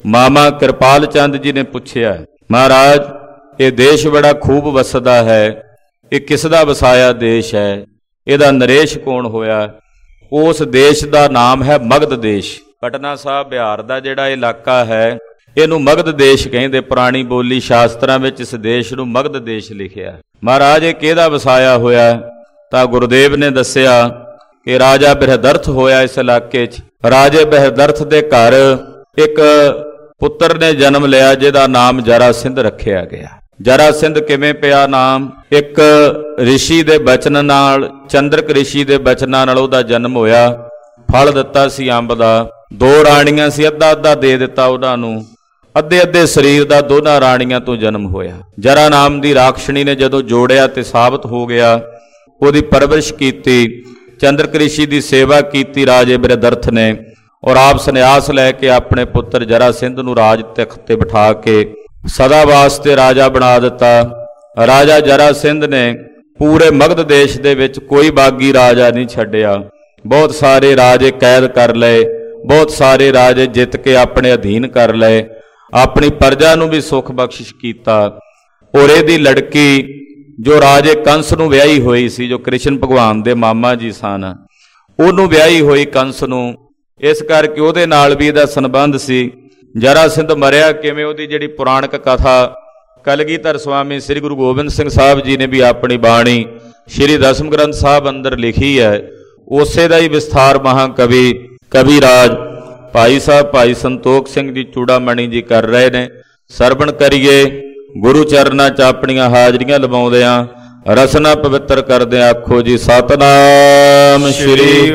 ਮਾਮਾ ਕਿਰਪਾਲ ਚੰਦ ਜੀ ਨੇ ਪੁੱਛਿਆ, ਮਹਾਰਾਜ ਇਹ ਦੇਸ਼ ਬੜਾ ਖੂਬ ਵਸਦਾ ਹੈ, ਇਹ ਕਿਸ ਦਾ ਵਸਾਇਆ ਦੇਸ਼ ਹੈ, ਇਹਦਾ ਨਰੇਸ਼ ਕੌਣ ਹੋਇਆ? ਉਸ ਦੇਸ਼ ਦਾ ਨਾਮ ਹੈ ਮਗਧ ਦੇਸ਼। ਪਟਨਾ ਸਾਹਿਬ ਬਿਹਾਰ ਦਾ ਜਿਹੜਾ ਇਲਾਕਾ ਹੈ ਇਹਨੂੰ ਮਗਧ ਦੇਸ਼ ਕਹਿੰਦੇ। ਪੁਰਾਣੀ ਬੋਲੀ ਸ਼ਾਸਤਰਾਂ ਵਿੱਚ ਇਸ ਦੇਸ਼ ਨੂੰ ਮਗਧ ਦੇਸ਼ ਲਿਖਿਆ। ਮਹਾਰਾਜ ਇਹ ਕਿਹਦਾ ਵਸਾਇਆ ਹੋਇਆ? ਤਾਂ ਗੁਰਦੇਵ ਨੇ ਦੱਸਿਆ ਕਿ ਰਾਜਾ ਬ੍ਰਿਹਦਰਥ ਹੋਇਆ ਇਸ ਇਲਾਕੇ 'ਚ। ਰਾਜੇ ਬ੍ਰਿਹਦਰਥ ਦੇ ਘਰ ਇੱਕ ਪੁੱਤਰ ਨੇ ਜਨਮ ਲਿਆ ਜਿਹਦਾ ਨਾਮ ਜਰਾਸਿੰਧ ਰੱਖਿਆ ਗਿਆ। ਜਰਾਸਿੰਧ ਕਿਵੇਂ ਪਿਆ ਨਾਮ? ਇੱਕ ਰਿਸ਼ੀ ਦੇ ਬਚਨ ਨਾਲ, ਚੰਦਰਕ ਰਿਸ਼ੀ ਦੇ ਬਚਨਾਂ ਨਾਲ ਉਹਦਾ ਜਨਮ ਹੋਇਆ। ਫਲ ਦਿੱਤਾ ਸੀ ਅੰਬ ਦਾ। 2 ਰਾਣੀਆਂ ਸੀ, ਅੱਧਾ ਅੱਧਾ ਦੇ ਦਿੱਤਾ ਉਹਨਾਂ ਨੂੰ। ਅੱਧੇ ਅੱਧੇ ਸਰੀਰ ਦਾ ਦੋਨਾਂ ਰਾਣੀਆਂ ਤੋਂ ਜਨਮ ਹੋਇਆ। ਜਰਾ ਨਾਮ ਦੀ ਰਾਖਸ਼ਣੀ ਨੇ ਜਦੋਂ ਜੋੜਿਆ ਤੇ ਸਾਬਤ ਹੋ ਗਿਆ, ਉਹਦੀ ਪਰਵਰਿਸ਼ ਕੀਤੀ, ਚੰਦਰਕ ਰਿਸ਼ੀ ਦੀ ਸੇਵਾ ਕੀਤੀ ਰਾਜੇ ਬ੍ਰਿਹਦਰਥ ਨੇ, ਔਰ ਆਪ ਸੰਨਿਆਸ ਲੈ ਕੇ ਆਪਣੇ ਪੁੱਤਰ ਜਰਾਸਿੰਧ ਨੂੰ ਰਾਜ ਤਖਤ ਤੇ ਬਿਠਾ ਕੇ ਸਦਾ ਵਾਸਤੇ ਰਾਜਾ ਬਣਾ ਦਿੱਤਾ। ਰਾਜਾ ਜਰਾਸਿੰਧ ਨੇ ਪੂਰੇ ਮਗਧ ਦੇਸ਼ ਦੇ ਵਿੱਚ ਕੋਈ ਬਾਗੀ ਰਾਜਾ ਨਹੀਂ ਛੱਡਿਆ। ਬਹੁਤ ਸਾਰੇ ਰਾਜੇ ਕੈਦ ਕਰ ਲਏ, ਬਹੁਤ ਸਾਰੇ ਰਾਜੇ ਜਿੱਤ ਕੇ ਆਪਣੇ ਅਧੀਨ ਕਰ ਲਏ, ਆਪਣੀ ਪ੍ਰਜਾ ਨੂੰ ਵੀ ਸੁੱਖ ਬਖਸ਼ਿਸ਼ ਕੀਤਾ। ਔਰ ਇਹਦੀ ਲੜਕੀ ਜੋ ਰਾਜੇ ਕੰਸ ਨੂੰ ਵਿਆਹੀ ਹੋਈ ਸੀ, ਜੋ ਕ੍ਰਿਸ਼ਨ ਭਗਵਾਨ ਦੇ ਮਾਮਾ ਜੀ ਸਨ, ਉਹਨੂੰ ਵਿਆਹੀ ਹੋਈ ਕੰਸ ਨੂੰ, ਇਸ ਕਰਕੇ ਉਹਦੇ ਨਾਲ ਵੀ ਇਹਦਾ ਸੰਬੰਧ ਸੀ। ਜਰਾਸਿੰਧ ਮਰਿਆ ਕਿਵੇਂ, ਉਹਦੀ ਜਿਹੜੀ ਪੁਰਾਣਕ ਕਥਾ ਕਲਗੀਧਰ ਸਵਾਮੀ ਸ੍ਰੀ ਗੁਰੂ ਗੋਬਿੰਦ ਸਿੰਘ ਸਾਹਿਬ ਜੀ ਨੇ ਵੀ ਆਪਣੀ ਬਾਣੀ ਸ੍ਰੀ ਦਸਮ ਗ੍ਰੰਥ ਸਾਹਿਬ ਅੰਦਰ ਲਿਖੀ ਹੈ। ਉਸੇ ਦਾ ਹੀ ਵਿਸਥਾਰ ਮਹਾਕਵੀ ਕਵੀਰਾਜ ਭਾਈ ਸਾਹਿਬ ਭਾਈ ਸੰਤੋਖ ਸਿੰਘ ਜੀ ਚੂੜਾਮਣੀ ਜੀ ਕਰ ਰਹੇ ਨੇ। ਸਰਵਣ ਕਰੀਏ ਗੁਰੂ ਚਰਨਾਂ 'ਚ ਆਪਣੀਆਂ ਹਾਜ਼ਰੀਆਂ ਲਵਾਉਂਦਿਆਂ, ਰਸਨਾ ਪਵਿੱਤਰ ਕਰਦੇ ਆਖੋ ਜੀ ਸਤਨਾਮ ਸ੍ਰੀ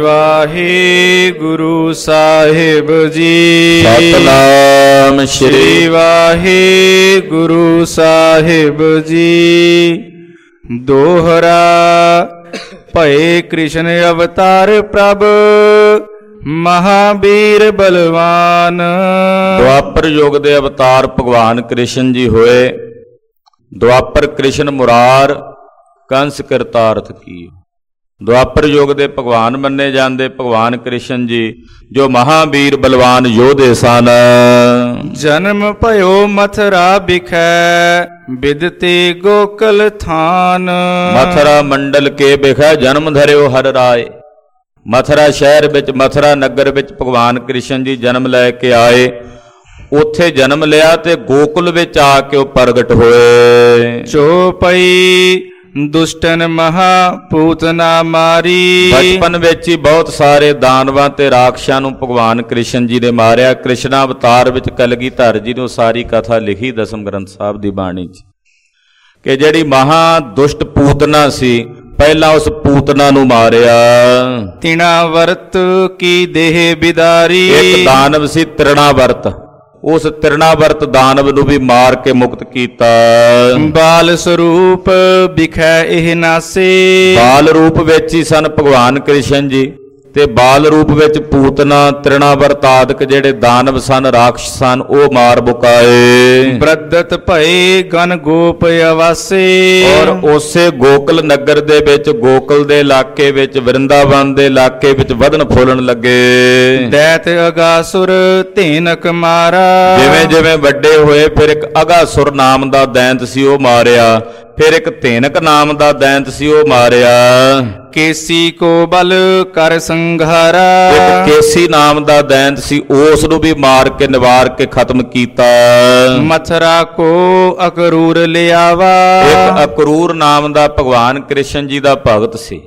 ਵਾਹਿਗੁਰੂ ਸਾਹਿਬ ਜੀ। ਸਤਨਾਮ ਸ੍ਰੀ ਵਾਹਿਗੁਰੂ ਸਾਹਿਬ ਜੀ। ਦੋਹਰਾ ਭਏ ਕ੍ਰਿਸ਼ਨ ਅਵਤਾਰ ਪ੍ਰਭ ਮਹਾਬੀਰ ਬਲਵਾਨ। ਦੁਆਪਰ ਯੁਗ ਦੇ ਅਵਤਾਰ ਭਗਵਾਨ ਕ੍ਰਿਸ਼ਨ ਜੀ ਹੋਏ। ਦੁਆਪਰ ਕ੍ਰਿਸ਼ਨ ਮੁਰਾਰ ਕੰਸ ਕਰਤਾਰਥ ਕੀ। ਦੁਆਪਰ ਯੁਗ ਦੇ ਭਗਵਾਨ ਮੰਨੇ ਜਾਂਦੇ ਭਗਵਾਨ ਕ੍ਰਿਸ਼ਨ ਜੀ, ਜੋ ਮਹਾਬੀਰ ਬਲਵਾਨ ਯੋਧੇ ਸਨ। ਜਨਮ ਭਇਓ ਮਥਰਾ ਬਿਖੈ ਬਿਦਤੇ ਗੋਕਲ ਥਾਨ। ਮਥਰਾ ਮੰਡਲ ਕੇ ਬਿਖੈ ਜਨਮ ਧਰਿਓ ਹਰ ਰਾਏ। ਮਥਰਾ ਸ਼ਹਿਰ ਵਿੱਚ, ਮਥਰਾ ਨਗਰ ਵਿੱਚ ਭਗਵਾਨ ਕ੍ਰਿਸ਼ਨ ਜੀ ਜਨਮ ਲੈ ਕੇ ਆਏ। ਉੱਥੇ ਜਨਮ ਲਿਆ ਤੇ ਗੋਕੁਲ ਵਿੱਚ ਆ ਕੇ ਉਹ ਪ੍ਰਗਟ ਹੋਏ। ਚੋਪਈ ਦੁਸ਼ਟਨ ਮਹਾ ਪੂਤਨਾ ਮਾਰੀ। ਬਚਪਨ ਵਿੱਚ ਹੀ ਬਹੁਤ ਸਾਰੇ ਦਾਨਵਾਂ ਤੇ ਰਾਖਸ਼ਾਂ ਨੂੰ ਭਗਵਾਨ ਕ੍ਰਿਸ਼ਨ ਜੀ ਨੇ ਮਾਰਿਆ। ਕ੍ਰਿਸ਼ਨਾ ਅਵਤਾਰ ਵਿੱਚ ਕਲਗੀਧਰ ਜੀ ਨੇ ਸਾਰੀ ਕਥਾ ਲਿਖੀ ਦਸਮ ਗ੍ਰੰਥ ਸਾਹਿਬ ਦੀ ਬਾਣੀ 'ਚ, ਕਿ ਜਿਹੜੀ ਮਹਾ ਦੁਸ਼ਟ ਪੂਤਨਾ ਸੀ, ਪਹਿਲਾਂ ਉਸ ਪੂਤਨਾ ਨੂੰ ਮਾਰਿਆ। ਤਿਣਾ ਵਰਤ ਕੀ ਦੇਹ ਬਿਦਾਰੀ। ਇੱਕ ਦਾਨਵ ਸੀ ਤ੍ਰਿਣਾਵਰਤ, ਉਸ ਤ੍ਰਿਣਾਵਰਤ ਦਾਨਵ ਨੂੰ ਵੀ ਮਾਰ ਕੇ ਮੁਕਤ ਕੀਤਾ। ਬਾਲ ਸਰੂਪ ਬਿਖੈ ਇਹ ਨਾਸੇ। ਬਾਲ ਰੂਪ ਵਿੱਚ ਹੀ ਸਨ ਭਗਵਾਨ ਕ੍ਰਿਸ਼ਨ ਜੀ, ਤੇ ਬਾਲ ਰੂਪ ਵਿੱਚ ਪੂਤਨਾ ਤ੍ਰਿਣਾਵਰਤ ਆਦਿਕ ਜਿਹੜੇ ਦਾਨਵ ਸਨ, ਰਾਖਸ਼ ਸਨ, ਉਹ ਮਾਰ ਮੁਕਾਏ। ਬ੍ਰਦਤ ਭਏ ਗਨ ਗੋਪ ਅਵਾਸੇ। ਔਰ ਉਸੇ ਗੋਕਲ ਨਗਰ ਦੇ ਵਿੱਚ, ਗੋਕਲ ਦੇ ਇਲਾਕੇ ਵਿੱਚ, ਵਰਿੰਦਾਵਨ ਦੇ ਇਲਾਕੇ ਵਿੱਚ ਵਧਣ ਫੁੱਲਣ ਲੱਗੇ। ਦੈਤ ਅਗਾਸੁਰ ਧੇਨਕ ਮਾਰਾ। ਜਿਵੇਂ ਜਿਵੇਂ ਵੱਡੇ ਹੋਏ, ਫਿਰ ਇੱਕ ਅਗਾਸੁਰ ਨਾਮ ਦਾ ਦੈਂਤ ਸੀ, ਉਹ ਮਾਰਿਆ। ਫਿਰ ਇੱਕ ਧੇਨਕ ਨਾਮ ਦਾ ਦੈਂਤ ਸੀ, ਉਹ ਮਾਰਿਆ। ਕੇਸੀ ਕੋ ਬਲ ਕਰ ਸੰਘਾਰਾ। ਇੱਕ ਕੇਸੀ ਨਾਮ ਦਾ ਦੈਂਤ ਸੀ, ਉਸ ਨੂੰ ਵੀ ਮਾਰ ਕੇ ਨਿਵਾਰ ਕੇ ਖਤਮ ਕੀਤਾ। ਮਥਰਾ ਕੋ ਅਕਰੂਰ ਲਿਆਵਾ। ਇੱਕ ਅਕਰੂਰ ਨਾਮ ਦਾ ਭਗਵਾਨ ਕ੍ਰਿਸ਼ਨ ਜੀ ਦਾ ਭਗਤ ਸੀ,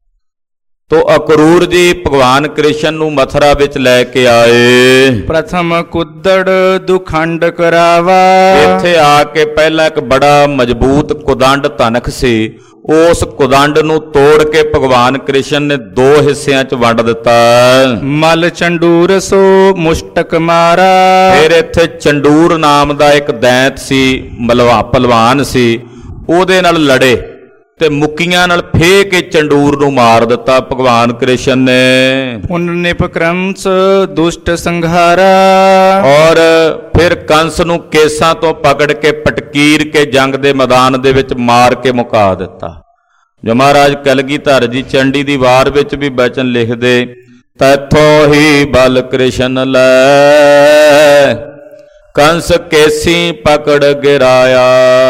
ਤੋ ਅਕਰੂਰ ਜੀ ਭਗਵਾਨ ਕ੍ਰਿਸ਼ਨ ਨੂੰ ਮਥਰਾ ਵਿੱਚ ਲੈ ਕੇ ਆਏ। ਪ੍ਰਥਮ ਕੁੱਦੜ ਦੁਖੰਡ ਕਰਾਵਾ। ਇੱਥੇ ਆ ਕੇ ਪਹਿਲਾਂ ਇੱਕ ਬੜਾ ਮਜ਼ਬੂਤ ਕੁਦੰਡ ਧਨਖ ਸੀ, ਉਸ ਕੁਦੰਡ ਨੂੰ ਤੋੜ ਕੇ ਭਗਵਾਨ ਕ੍ਰਿਸ਼ਨ ਨੇ 2 ਹਿੱਸਿਆਂ 'ਚ ਵੰਡ ਦਿੱਤਾ। ਮਲ ਚੰਡੂਰ ਸੋ ਮੁਸ਼ਟਕ ਮਾਰਾ। ਫਿਰ ਇੱਥੇ ਚੰਡੂਰ ਨਾਮ ਦਾ ਇੱਕ ਦੈਂਤ ਸੀ, ਪਹਿਲਵਾਨ ਸੀ, ਉਹਦੇ ਨਾਲ ਲੜੇ ਤੇ ਮੁੱਕੀਆਂ ਨਾਲ ਫੇਹ ਕੇ ਚੰਡੂਰ ਨੂੰ ਮਾਰ ਦਿੱਤਾ ਭਗਵਾਨ ਕ੍ਰਿਸ਼ਨ ਨੇ। ਪੁੰਨਿਪ ਕੰਸ ਦੁਸ਼ਟ ਸੰਘਾਰਾ। ਔਰ ਫਿਰ ਕੰਸ ਨੂੰ ਕੇਸਾਂ ਤੋਂ ਪਕੜ ਕੇ ਪਟਕੀਰ ਕੇ ਜੰਗ ਦੇ ਮੈਦਾਨ ਦੇ ਵਿੱਚ ਮਾਰ ਕੇ ਮੁਕਾ ਦਿੱਤਾ। ਜੋ ਮਹਾਰਾਜ ਕਲਗੀਧਰ ਜੀ ਚੰਡੀ ਦੀ ਵਾਰ ਵਿੱਚ ਵੀ ਬਚਨ ਲਿਖਦੇ, ਤੈਥੋਂ ਹੀ ਬਲ ਕ੍ਰਿਸ਼ਨ ਲੈ ਕੰਸ ਕੇਸੀ ਪਕੜ ਗਿਰਾਇਆ।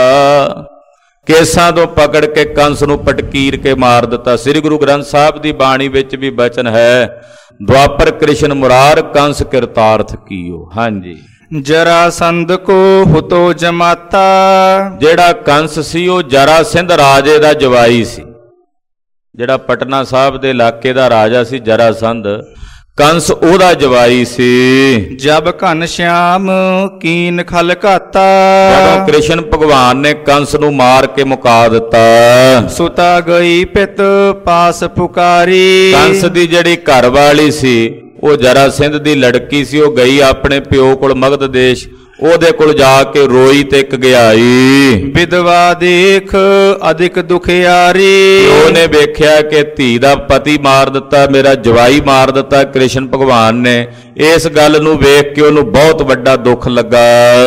ਕੇਸਾਂ ਤੋਂ ਪਕੜ ਕੇ ਕੰਸ ਨੂੰ ਪਟਕੀਰ ਕੇ ਮਾਰ ਦਿੱਤਾ। ਸ੍ਰੀ ਗੁਰੂ ਗ੍ਰੰਥ ਸਾਹਿਬ ਦੀ ਬਾਣੀ ਵਿੱਚ ਵੀ ਬਚਨ ਹੈ, ਦੁਆਪਰ ਕ੍ਰਿਸ਼ਨ ਮੁਰਾਰ ਕੰਸ ਕਿਰਤਾਰਥ ਕੀਓ। ਹਾਂਜੀ, ਜਰਾਸੰਧ ਕੋ ਹੁਤੋ ਜਮਾਤਾ। ਜਿਹੜਾ ਕੰਸ ਸੀ ਉਹ ਜਰਾਸਿੰਧ ਰਾਜੇ ਦਾ ਜਵਾਈ ਸੀ। ਜਿਹੜਾ ਪਟਨਾ ਸਾਹਿਬ ਦੇ ਇਲਾਕੇ ਦਾ ਰਾਜਾ ਸੀ ਜਰਾਸੰਧ, ਕੰਸ ਉਹਦਾ ਜਵਾਈ ਸੀ। ਜਬ ਘਨ ਸ਼ਿਆਮ ਕੀਨ ਖਲ ਘਾਤਾ। ਜਦੋਂ ਕ੍ਰਿਸ਼ਨ ਭਗਵਾਨ ਨੇ ਕੰਸ ਨੂੰ ਮਾਰ ਕੇ ਮੁਕਾ ਦਿੱਤਾ, ਸੁਤਾ ਗਈ ਪਿਤ ਪਾਸ ਪੁਕਾਰੀ। ਕੰਸ ਦੀ ਜਿਹੜੀ ਘਰ ਵਾਲੀ ਸੀ ਉਹ ਜਰਾਸਿੰਧ ਦੀ ਲੜਕੀ ਸੀ। ਉਹ ਗਈ ਆਪਣੇ ਪਿਓ ਕੋਲ ਮਗਧ ਦੇਸ਼, ਉਹਦੇ ਕੋਲ ਜਾ ਕੇ ਰੋਈ ਤੇ ਕਗਿਆਈ। ਵਿਧਵਾ ਦੇਖ ਅਧਿਕ ਦੁਖਿਆਰੀ। ਉਹਨੇ ਵੇਖਿਆ ਕਿ ਧੀ ਦਾ ਪਤੀ ਮਾਰ ਦਿੱਤਾ, ਮੇਰਾ ਜਵਾਈ ਮਾਰ ਦਿੱਤਾ ਕ੍ਰਿਸ਼ਨ ਭਗਵਾਨ ਨੇ। ਇਸ ਗੱਲ ਨੂੰ ਵੇਖ ਕੇ ਉਹਨੂੰ ਬਹੁਤ ਵੱਡਾ ਦੁੱਖ ਲੱਗਾ।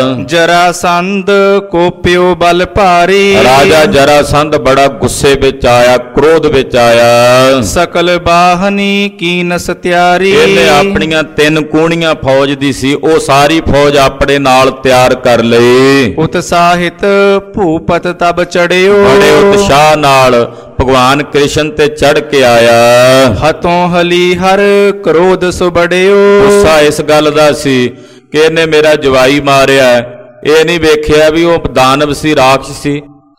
ਜਰਾਸੰਧ ਕੋਪਿਓ ਬਲ ਭਾਰੀ। ਰਾਜਾ ਜਰਾਸੰਧ ਬੜਾ ਗੁੱਸੇ ਵਿੱਚ ਆਇਆ, ਕ੍ਰੋਧ ਵਿੱਚ ਆਇਆ। ਸਕਲ ਬਾਹਨੀ ਕੀਨ ਸਤਿਆਰੀ। ਇਹਨੇ ਆਪਣੀਆਂ 3 ਕੂਣੀਆਂ ਫੌਜ ਦੀ ਸੀ, ਉਹ ਸਾਰੀ ਫੌਜ ਆਪਣੇ ਨਾਲ ਤਿਆਰ ਕਰ ਲਈ। ਉਤਸਾਹਿਤ ਭੂਪਤ ਤਬ ਚੜਿਓ। ਬੜੇ ਉਤਸ਼ਾਹ ਨਾਲ ਭਗਵਾਨ ਕ੍ਰਿਸ਼ਨ ਤੇ ਚੜ ਕੇ ਆਇਆ। ਹਤੋਂ ਹਲੀ ਹਰ ਕ੍ਰੋਧ ਸੁ ਬੜਿਓ। ਗੁੱਸਾ ਇਸ ਗੱਲ ਦਾ ਸੀ ਕਿ ਇਹਨੇ ਮੇਰਾ ਜਵਾਈ ਮਾਰਿਆ। ਇਹ ਨਹੀਂ ਵੇਖਿਆ ਵੀ ਉਹ ਦਾਨਵ ਸੀ, ਰਾਖਸ਼ ਸੀ।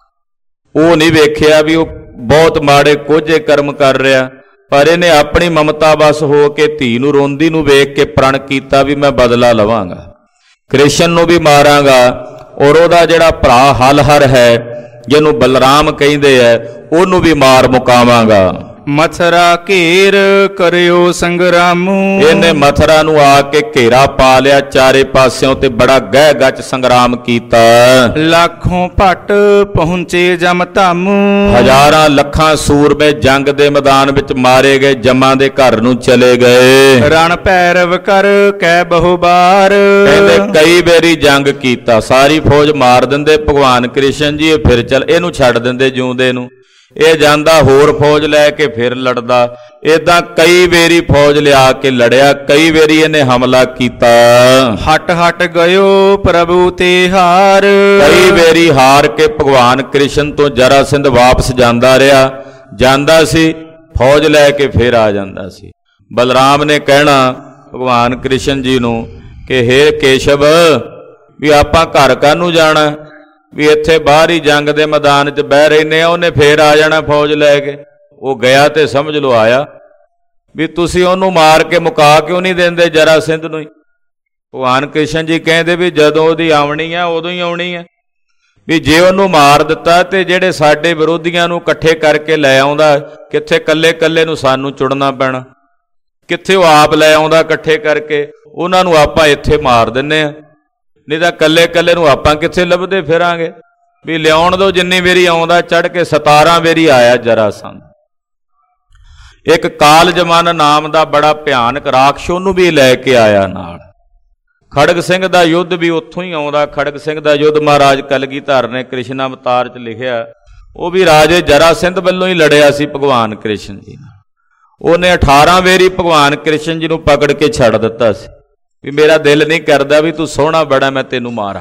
ਉਹ ਨਹੀਂ ਵੇਖਿਆ ਵੀ ਉਹ ਬਹੁਤ ਮਾੜੇ ਕੋਝੇ ਕਰਮ ਕਰ ਰਿਹਾ। ਪਰ ਇਹਨੇ ਆਪਣੀ ਮਮਤਾ ਵਸ ਹੋ ਕੇ ਧੀ ਨੂੰ ਰੋਂਦੀ ਨੂੰ ਵੇਖ ਕੇ ਪ੍ਰਣ ਕੀਤਾ ਵੀ ਮੈਂ ਬਦਲਾ ਲਵਾਂਗਾ, ਕ੍ਰਿਸ਼ਨ ਨੂੰ ਵੀ ਮਾਰਾਂਗਾ, ਔਰ ਉਹਦਾ ਜਿਹੜਾ ਭਰਾ ਹਲਹਰ ਹੈ ਜਿਹਨੂੰ ਬਲਰਾਮ ਕਹਿੰਦੇ ਐ, ਉਹਨੂੰ ਵੀ ਮਾਰ ਮੁਕਾਵਾਂਗਾ। ਮਥਰਾ ਘੇਰ ਕਰਿਓ ਸੰਗਰਾਮੂ। ਇਹਨੇ ਮਥਰਾ ਨੂੰ ਆ ਕੇ ਘੇਰਾ ਪਾ ਲਿਆ ਚਾਰੇ ਪਾਸਿਓਂ ਤੇ ਬੜਾ ਗਹਿ ਗੱਚ ਸੰਗਰਾਮ ਕੀਤਾ। ਲੱਖੋਂ ਭੱਟ ਪਹੁੰਚੇ ਜਮ ਧਾਮੂ। ਹਜ਼ਾਰਾਂ ਲੱਖਾਂ ਸੂਰਮੇ ਜੰਗ ਦੇ ਮੈਦਾਨ ਵਿੱਚ ਮਾਰੇ ਗਏ, ਜਮਾਂ ਦੇ ਘਰ ਨੂੰ ਚਲੇ ਗਏ। ਰਣ ਭੈਰਵ ਕਰ ਕੈ ਬਹੁ ਬਾਰ। ਕਹਿੰਦੇ ਕਈ ਵਾਰੀ ਜੰਗ ਕੀਤਾ, ਸਾਰੀ ਫੌਜ ਮਾਰ ਦਿੰਦੇ ਭਗਵਾਨ ਕ੍ਰਿਸ਼ਨ ਜੀ, ਇਹ ਫਿਰ ਚੱਲ ਇਹਨੂੰ ਛੱਡ ਦਿੰਦੇ ਜਿਉਂਦੇ ਨੂੰ। ਇਹ ਜਾਂਦਾ ਹੋਰ ਫੌਜ ਲੈ ਕੇ ਫਿਰ ਲੜਦਾ। ਏਦਾਂ ਕਈ ਵਾਰੀ ਫੌਜ ਲਿਆ ਕੇ ਲੜਿਆ, ਕਈ ਵਾਰੀ ਇਹਨੇ ਹਮਲਾ ਕੀਤਾ। ਹਟ ਹਟ ਗਇਓ ਪ੍ਰਭੂ ਤੇ ਹਾਰ। ਕਈ ਵਾਰੀ ਹਾਰ ਕੇ ਭਗਵਾਨ ਕ੍ਰਿਸ਼ਨ ਤੋਂ ਜਰਾਸਿੰਧ ਵਾਪਸ ਜਾਂਦਾ ਰਿਹਾ। ਜਾਂਦਾ ਸੀ ਫੌਜ ਲੈ ਕੇ ਫਿਰ ਆ ਜਾਂਦਾ ਸੀ। ਬਲਰਾਮ ਨੇ ਕਹਿਣਾ ਭਗਵਾਨ ਕ੍ਰਿਸ਼ਨ ਜੀ ਨੂੰ ਕਿ ਹੇ ਕੇਸ਼ਵ, ਵੀ ਆਪਾਂ ਘਰ ਕਾਹਨੂੰ ਜਾਣਾ, ਵੀ ਇੱਥੇ ਬਾਹਰ ਹੀ ਜੰਗ ਦੇ ਮੈਦਾਨ 'ਚ ਬਹਿ ਰਹਿੰਦੇ ਆ, ਉਹਨੇ ਫੇਰ ਆ ਜਾਣਾ ਫੌਜ ਲੈ ਕੇ। ਉਹ ਗਿਆ ਤੇ ਸਮਝ ਲਓ ਆਇਆ। ਵੀ ਤੁਸੀਂ ਉਹਨੂੰ ਮਾਰ ਕੇ ਮੁਕਾ ਕਿਉਂ ਨਹੀਂ ਦਿੰਦੇ ਜਰਾਸਿੰਧ ਨੂੰ ਹੀ? ਭਗਵਾਨ ਕ੍ਰਿਸ਼ਨ ਜੀ ਕਹਿੰਦੇ ਵੀ ਜਦੋਂ ਉਹਦੀ ਆਉਣੀ ਆ ਉਦੋਂ ਹੀ ਆਉਣੀ ਆ। ਵੀ ਜੇ ਉਹਨੂੰ ਮਾਰ ਦਿੱਤਾ ਤੇ ਜਿਹੜੇ ਸਾਡੇ ਵਿਰੋਧੀਆਂ ਨੂੰ ਇਕੱਠੇ ਕਰਕੇ ਲੈ ਆਉਂਦਾ, ਕਿੱਥੇ ਕੱਲੇ ਕੱਲੇ ਨੂੰ ਸਾਨੂੰ ਚੁਣਨਾ ਪੈਣਾ, ਕਿੱਥੇ ਉਹ ਆਪ ਲੈ ਆਉਂਦਾ ਇਕੱਠੇ ਕਰਕੇ, ਉਹਨਾਂ ਨੂੰ ਆਪਾਂ ਇੱਥੇ ਮਾਰ ਦਿੰਨੇ ਆ। ਨਹੀਂ ਤਾਂ ਕੱਲੇ ਕੱਲੇ ਨੂੰ ਆਪਾਂ ਕਿੱਥੇ ਲੱਭਦੇ ਫਿਰਾਂਗੇ। ਵੀ ਲਿਆਉਣ ਦੋ, ਜਿੰਨੀ ਵਾਰੀ ਆਉਂਦਾ ਚੜ ਕੇ 17 ਵਾਰੀ ਆਇਆ ਜਰਾਸੰਧ। ਇੱਕ ਕਾਲ ਜਮਨ ਨਾਮ ਦਾ ਬੜਾ ਭਿਆਨਕ ਰਾਖਸ਼ ਉਹਨੂੰ ਵੀ ਲੈ ਕੇ ਆਇਆ ਨਾਲ। ਖੜਗ ਸਿੰਘ ਦਾ ਯੁੱਧ ਵੀ ਉੱਥੋਂ ਹੀ ਆਉਂਦਾ। ਖੜਗ ਸਿੰਘ ਦਾ ਯੁੱਧ ਮਹਾਰਾਜ ਕਲਗੀਧਰ ਨੇ ਕ੍ਰਿਸ਼ਨ ਅਵਤਾਰ 'ਚ ਲਿਖਿਆ। ਉਹ ਵੀ ਰਾਜੇ ਜਰਾਸਿੰਧ ਵੱਲੋਂ ਹੀ ਲੜਿਆ ਸੀ ਭਗਵਾਨ ਕ੍ਰਿਸ਼ਨ ਜੀ ਨਾਲ। ਉਹਨੇ 18 ਵਾਰੀ ਭਗਵਾਨ ਕ੍ਰਿਸ਼ਨ ਜੀ ਨੂੰ ਪਕੜ ਕੇ ਛੱਡ ਦਿੱਤਾ ਸੀ ਵੀ ਮੇਰਾ ਦਿਲ ਨਹੀਂ ਕਰਦਾ ਵੀ ਤੂੰ ਸੋਹਣਾ ਬੜਾ, ਮੈਂ ਤੈਨੂੰ ਮਾਰਾਂ।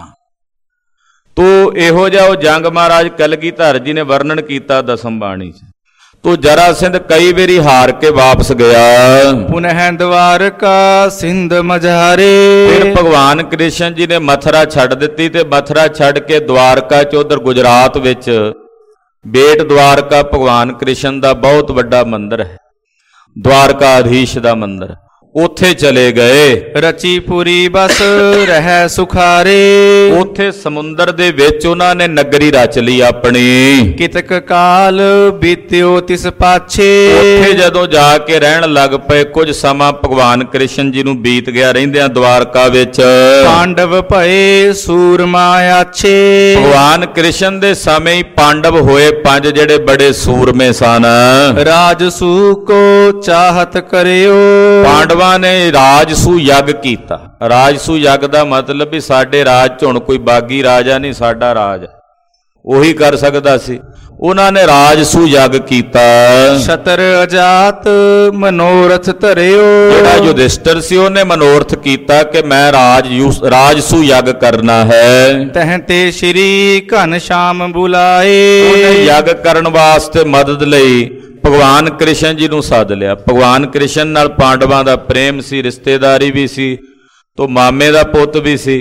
ਤੂੰ ਇਹੋ ਜਿਹਾ ਉਹ ਜੰਗ ਮਹਾਰਾਜ ਕਲਗੀਧਰ ਜੀ ਨੇ ਵਰਣਨ ਕੀਤਾ ਦਸਮ ਬਾਣੀ 'ਚ। ਤੂੰ ਜਰਾਸਿੰਧ ਕਈ ਵਾਰੀ ਹਾਰ ਕੇ ਵਾਪਸ ਗਿਆ। ਪੁਨਹ ਦਵਾਰਕਾ ਸਿੰਧ ਮਝਾਰੇ। ਫਿਰ ਭਗਵਾਨ ਕ੍ਰਿਸ਼ਨ ਜੀ ਨੇ ਮਥਰਾ ਛੱਡ ਦਿੱਤੀ ਤੇ ਮਥਰਾ ਛੱਡ ਕੇ ਦਵਾਰਕਾ 'ਚ ਉਧਰ ਗੁਜਰਾਤ ਵਿੱਚ ਬੇਟ ਦਵਾਰਕਾ ਭਗਵਾਨ ਕ੍ਰਿਸ਼ਨ ਦਾ ਬਹੁਤ ਵੱਡਾ ਮੰਦਿਰ ਹੈ, ਦਵਾਰਕਾਧੀਸ਼ ਦਾ ਮੰਦਿਰ, ਉੱਥੇ ਚਲੇ ਗਏ। ਰਚੀ ਪੁਰੀ ਬਸ ਰਹਿ ਸੁਖਾਰੇ। ਉੱਥੇ ਸਮੁੰਦਰ ਦੇ ਵਿੱਚ ਉਹਨਾਂ ਨੇ ਨਗਰੀ ਰਚ ਲਈ ਆਪਣੀ। ਕਿਤਕ ਕਾਲ ਬੀਤਿਓ ਤਿਸ ਪਾਛੇ। ਉੱਥੇ ਜਦੋਂ ਜਾ ਕੇ ਰਹਿਣ ਲੱਗ ਪਏ, ਕੁਝ ਸਮਾਂ ਭਗਵਾਨ ਕ੍ਰਿਸ਼ਨ ਜੀ ਨੂੰ ਬੀਤ ਗਿਆ ਰਹਿੰਦਿਆਂ ਦਵਾਰਕਾ ਵਿੱਚ। ਪਾਂਡਵ ਭਏ ਸੂਰਮਾ ਆਛੇ। ਭਗਵਾਨ ਕ੍ਰਿਸ਼ਨ ਦੇ ਸਮੇਂ ਹੀ ਪਾਂਡਵ ਹੋਏ 5 ਜਿਹੜੇ ਬੜੇ ਸੂਰਮੇ ਸਨ। ਰਾਜਸੂ ਕੋ ਚਾਹਤ ਕਰਿਓ। ਪਾਂਡਵਾਂ ਨੇ ਰਾਜਸੂ ਯੱਗ ਕੀਤਾ। ਰਾਜਸੂ ਯੱਗ ਦਾ ਮਤਲਬ ਵੀ ਸਾਡੇ ਰਾਜ 'ਚ ਹੁਣ ਕੋਈ ਬਾਗੀ ਰਾਜਾ ਨਹੀਂ, ਸਾਡਾ ਰਾਜ। ਉਹੀ ਕਰ ਸਕਦਾ ਸੀ। ਉਹਨਾਂ ਨੇ ਰਾਜਸੂ ਯੱਗ ਕੀਤਾ। ਛਤਰ ਅਜਾਤ ਮਨੋਰਥ ਧਰਿਓ। ਜਿਹੜਾ ਯੁਧਿਸ਼ਟਰ ਸੀ ਉਹਨੇ ਮਨੋਰਥ ਕੀਤਾ ਕਿ ਮੈਂ ਰਾਜਸੂ ਯੱਗ ਕਰਨਾ ਹੈ। ਤਹਿ ਤੇ ਸ਼੍ਰੀ ਘਨਸ਼ਾਮ ਬੁਲਾਏ। ਉਹਨੇ ਯੱਗ ਕਰਨ ਵਾਸਤੇ ਮਦਦ ਲਈ ਭਗਵਾਨ ਕ੍ਰਿਸ਼ਨ ਜੀ ਨੂੰ ਸੱਦ ਲਿਆ। ਭਗਵਾਨ ਕ੍ਰਿਸ਼ਨ ਨਾਲ ਪਾਂਡਵਾਂ ਦਾ ਪ੍ਰੇਮ ਸੀ, ਰਿਸ਼ਤੇਦਾਰੀ ਵੀ ਸੀ, ਤੋਂ ਮਾਮੇ ਦਾ ਪੁੱਤ ਵੀ ਸੀ,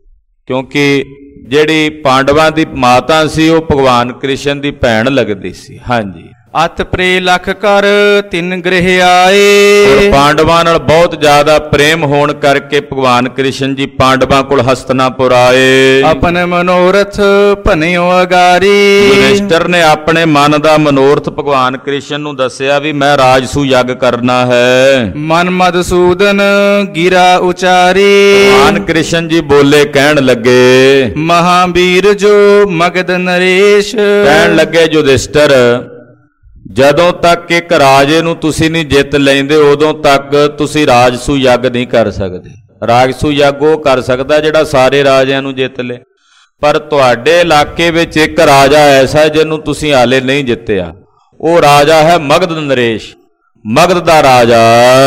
ਕਿਉਂਕਿ ਜਿਹੜੀ ਪਾਂਡਵਾਂ ਦੀ ਮਾਤਾ ਸੀ ਉਹ ਭਗਵਾਨ ਕ੍ਰਿਸ਼ਨ ਦੀ ਭੈਣ ਲੱਗਦੀ ਸੀ। ਹਾਂਜੀ। ਅਤ ਪ੍ਰੇ ਲਖ ਕਰ ਤਿੰਨ ਗ੍ਰਹਿ ਆਏ। ਪਾਂਡਵਾਂ ਨਾਲ ਬਹੁਤ ਜ਼ਿਆਦਾ ਪ੍ਰੇਮ ਹੋਣ ਕਰਕੇ ਭਗਵਾਨ ਕ੍ਰਿਸ਼ਨ ਜੀ ਪਾਂਡਵਾਂ ਕੋਲ ਹਸਤਨਾਪੁਰ ਆਏ। ਆਪਨ ਮਨੋਰਥ ਭਨਿਓ ਅਗਾਰੀ। ਯੁਧਿਸ਼ਟਰ ਨੇ ਆਪਣੇ ਮਨ ਦਾ ਮਨੋਰਥ ਭਗਵਾਨ ਕ੍ਰਿਸ਼ਨ ਨੂੰ ਦੱਸਿਆ ਵੀ ਮੈਂ ਰਾਜਸੂ ਯੱਗ ਕਰਨਾ ਹੈ। ਮਨ ਮਧੂਸੂਦਨ ਗਿਰਾ ਉਚਾਰੀ। ਭਗਵਾਨ ਕ੍ਰਿਸ਼ਨ ਜੀ ਬੋਲੇ, ਕਹਿਣ ਲੱਗੇ, ਮਹਾਵੀਰ ਜੋ ਮਗਧ ਨਰੇਸ਼। ਕਹਿਣ ਲੱਗੇ ਯੁਧਿਸ਼ਟਰ, ਜਦੋਂ ਤੱਕ ਇੱਕ ਰਾਜੇ ਨੂੰ ਤੁਸੀਂ ਨਹੀਂ ਜਿੱਤ ਲੈਂਦੇ ਉਦੋਂ ਤੱਕ ਤੁਸੀਂ ਰਾਜਸੂ ਯੱਗ ਨਹੀਂ ਕਰ ਸਕਦੇ। ਰਾਜਸੂ ਯੱਗ ਉਹ ਕਰ ਸਕਦਾ ਜਿਹੜਾ ਸਾਰੇ ਰਾਜਿਆਂ ਨੂੰ ਜਿੱਤ ਲੇ, ਪਰ ਤੁਹਾਡੇ ਇਲਾਕੇ ਵਿੱਚ ਇੱਕ ਰਾਜਾ ਐਸਾ ਜਿਹਨੂੰ ਤੁਸੀਂ ਹਾਲੇ ਨਹੀਂ ਜਿੱਤਿਆ। ਉਹ ਰਾਜਾ ਹੈ ਮਗਧ ਨਰੇਸ਼, ਮਗਧ ਦਾ ਰਾਜਾ।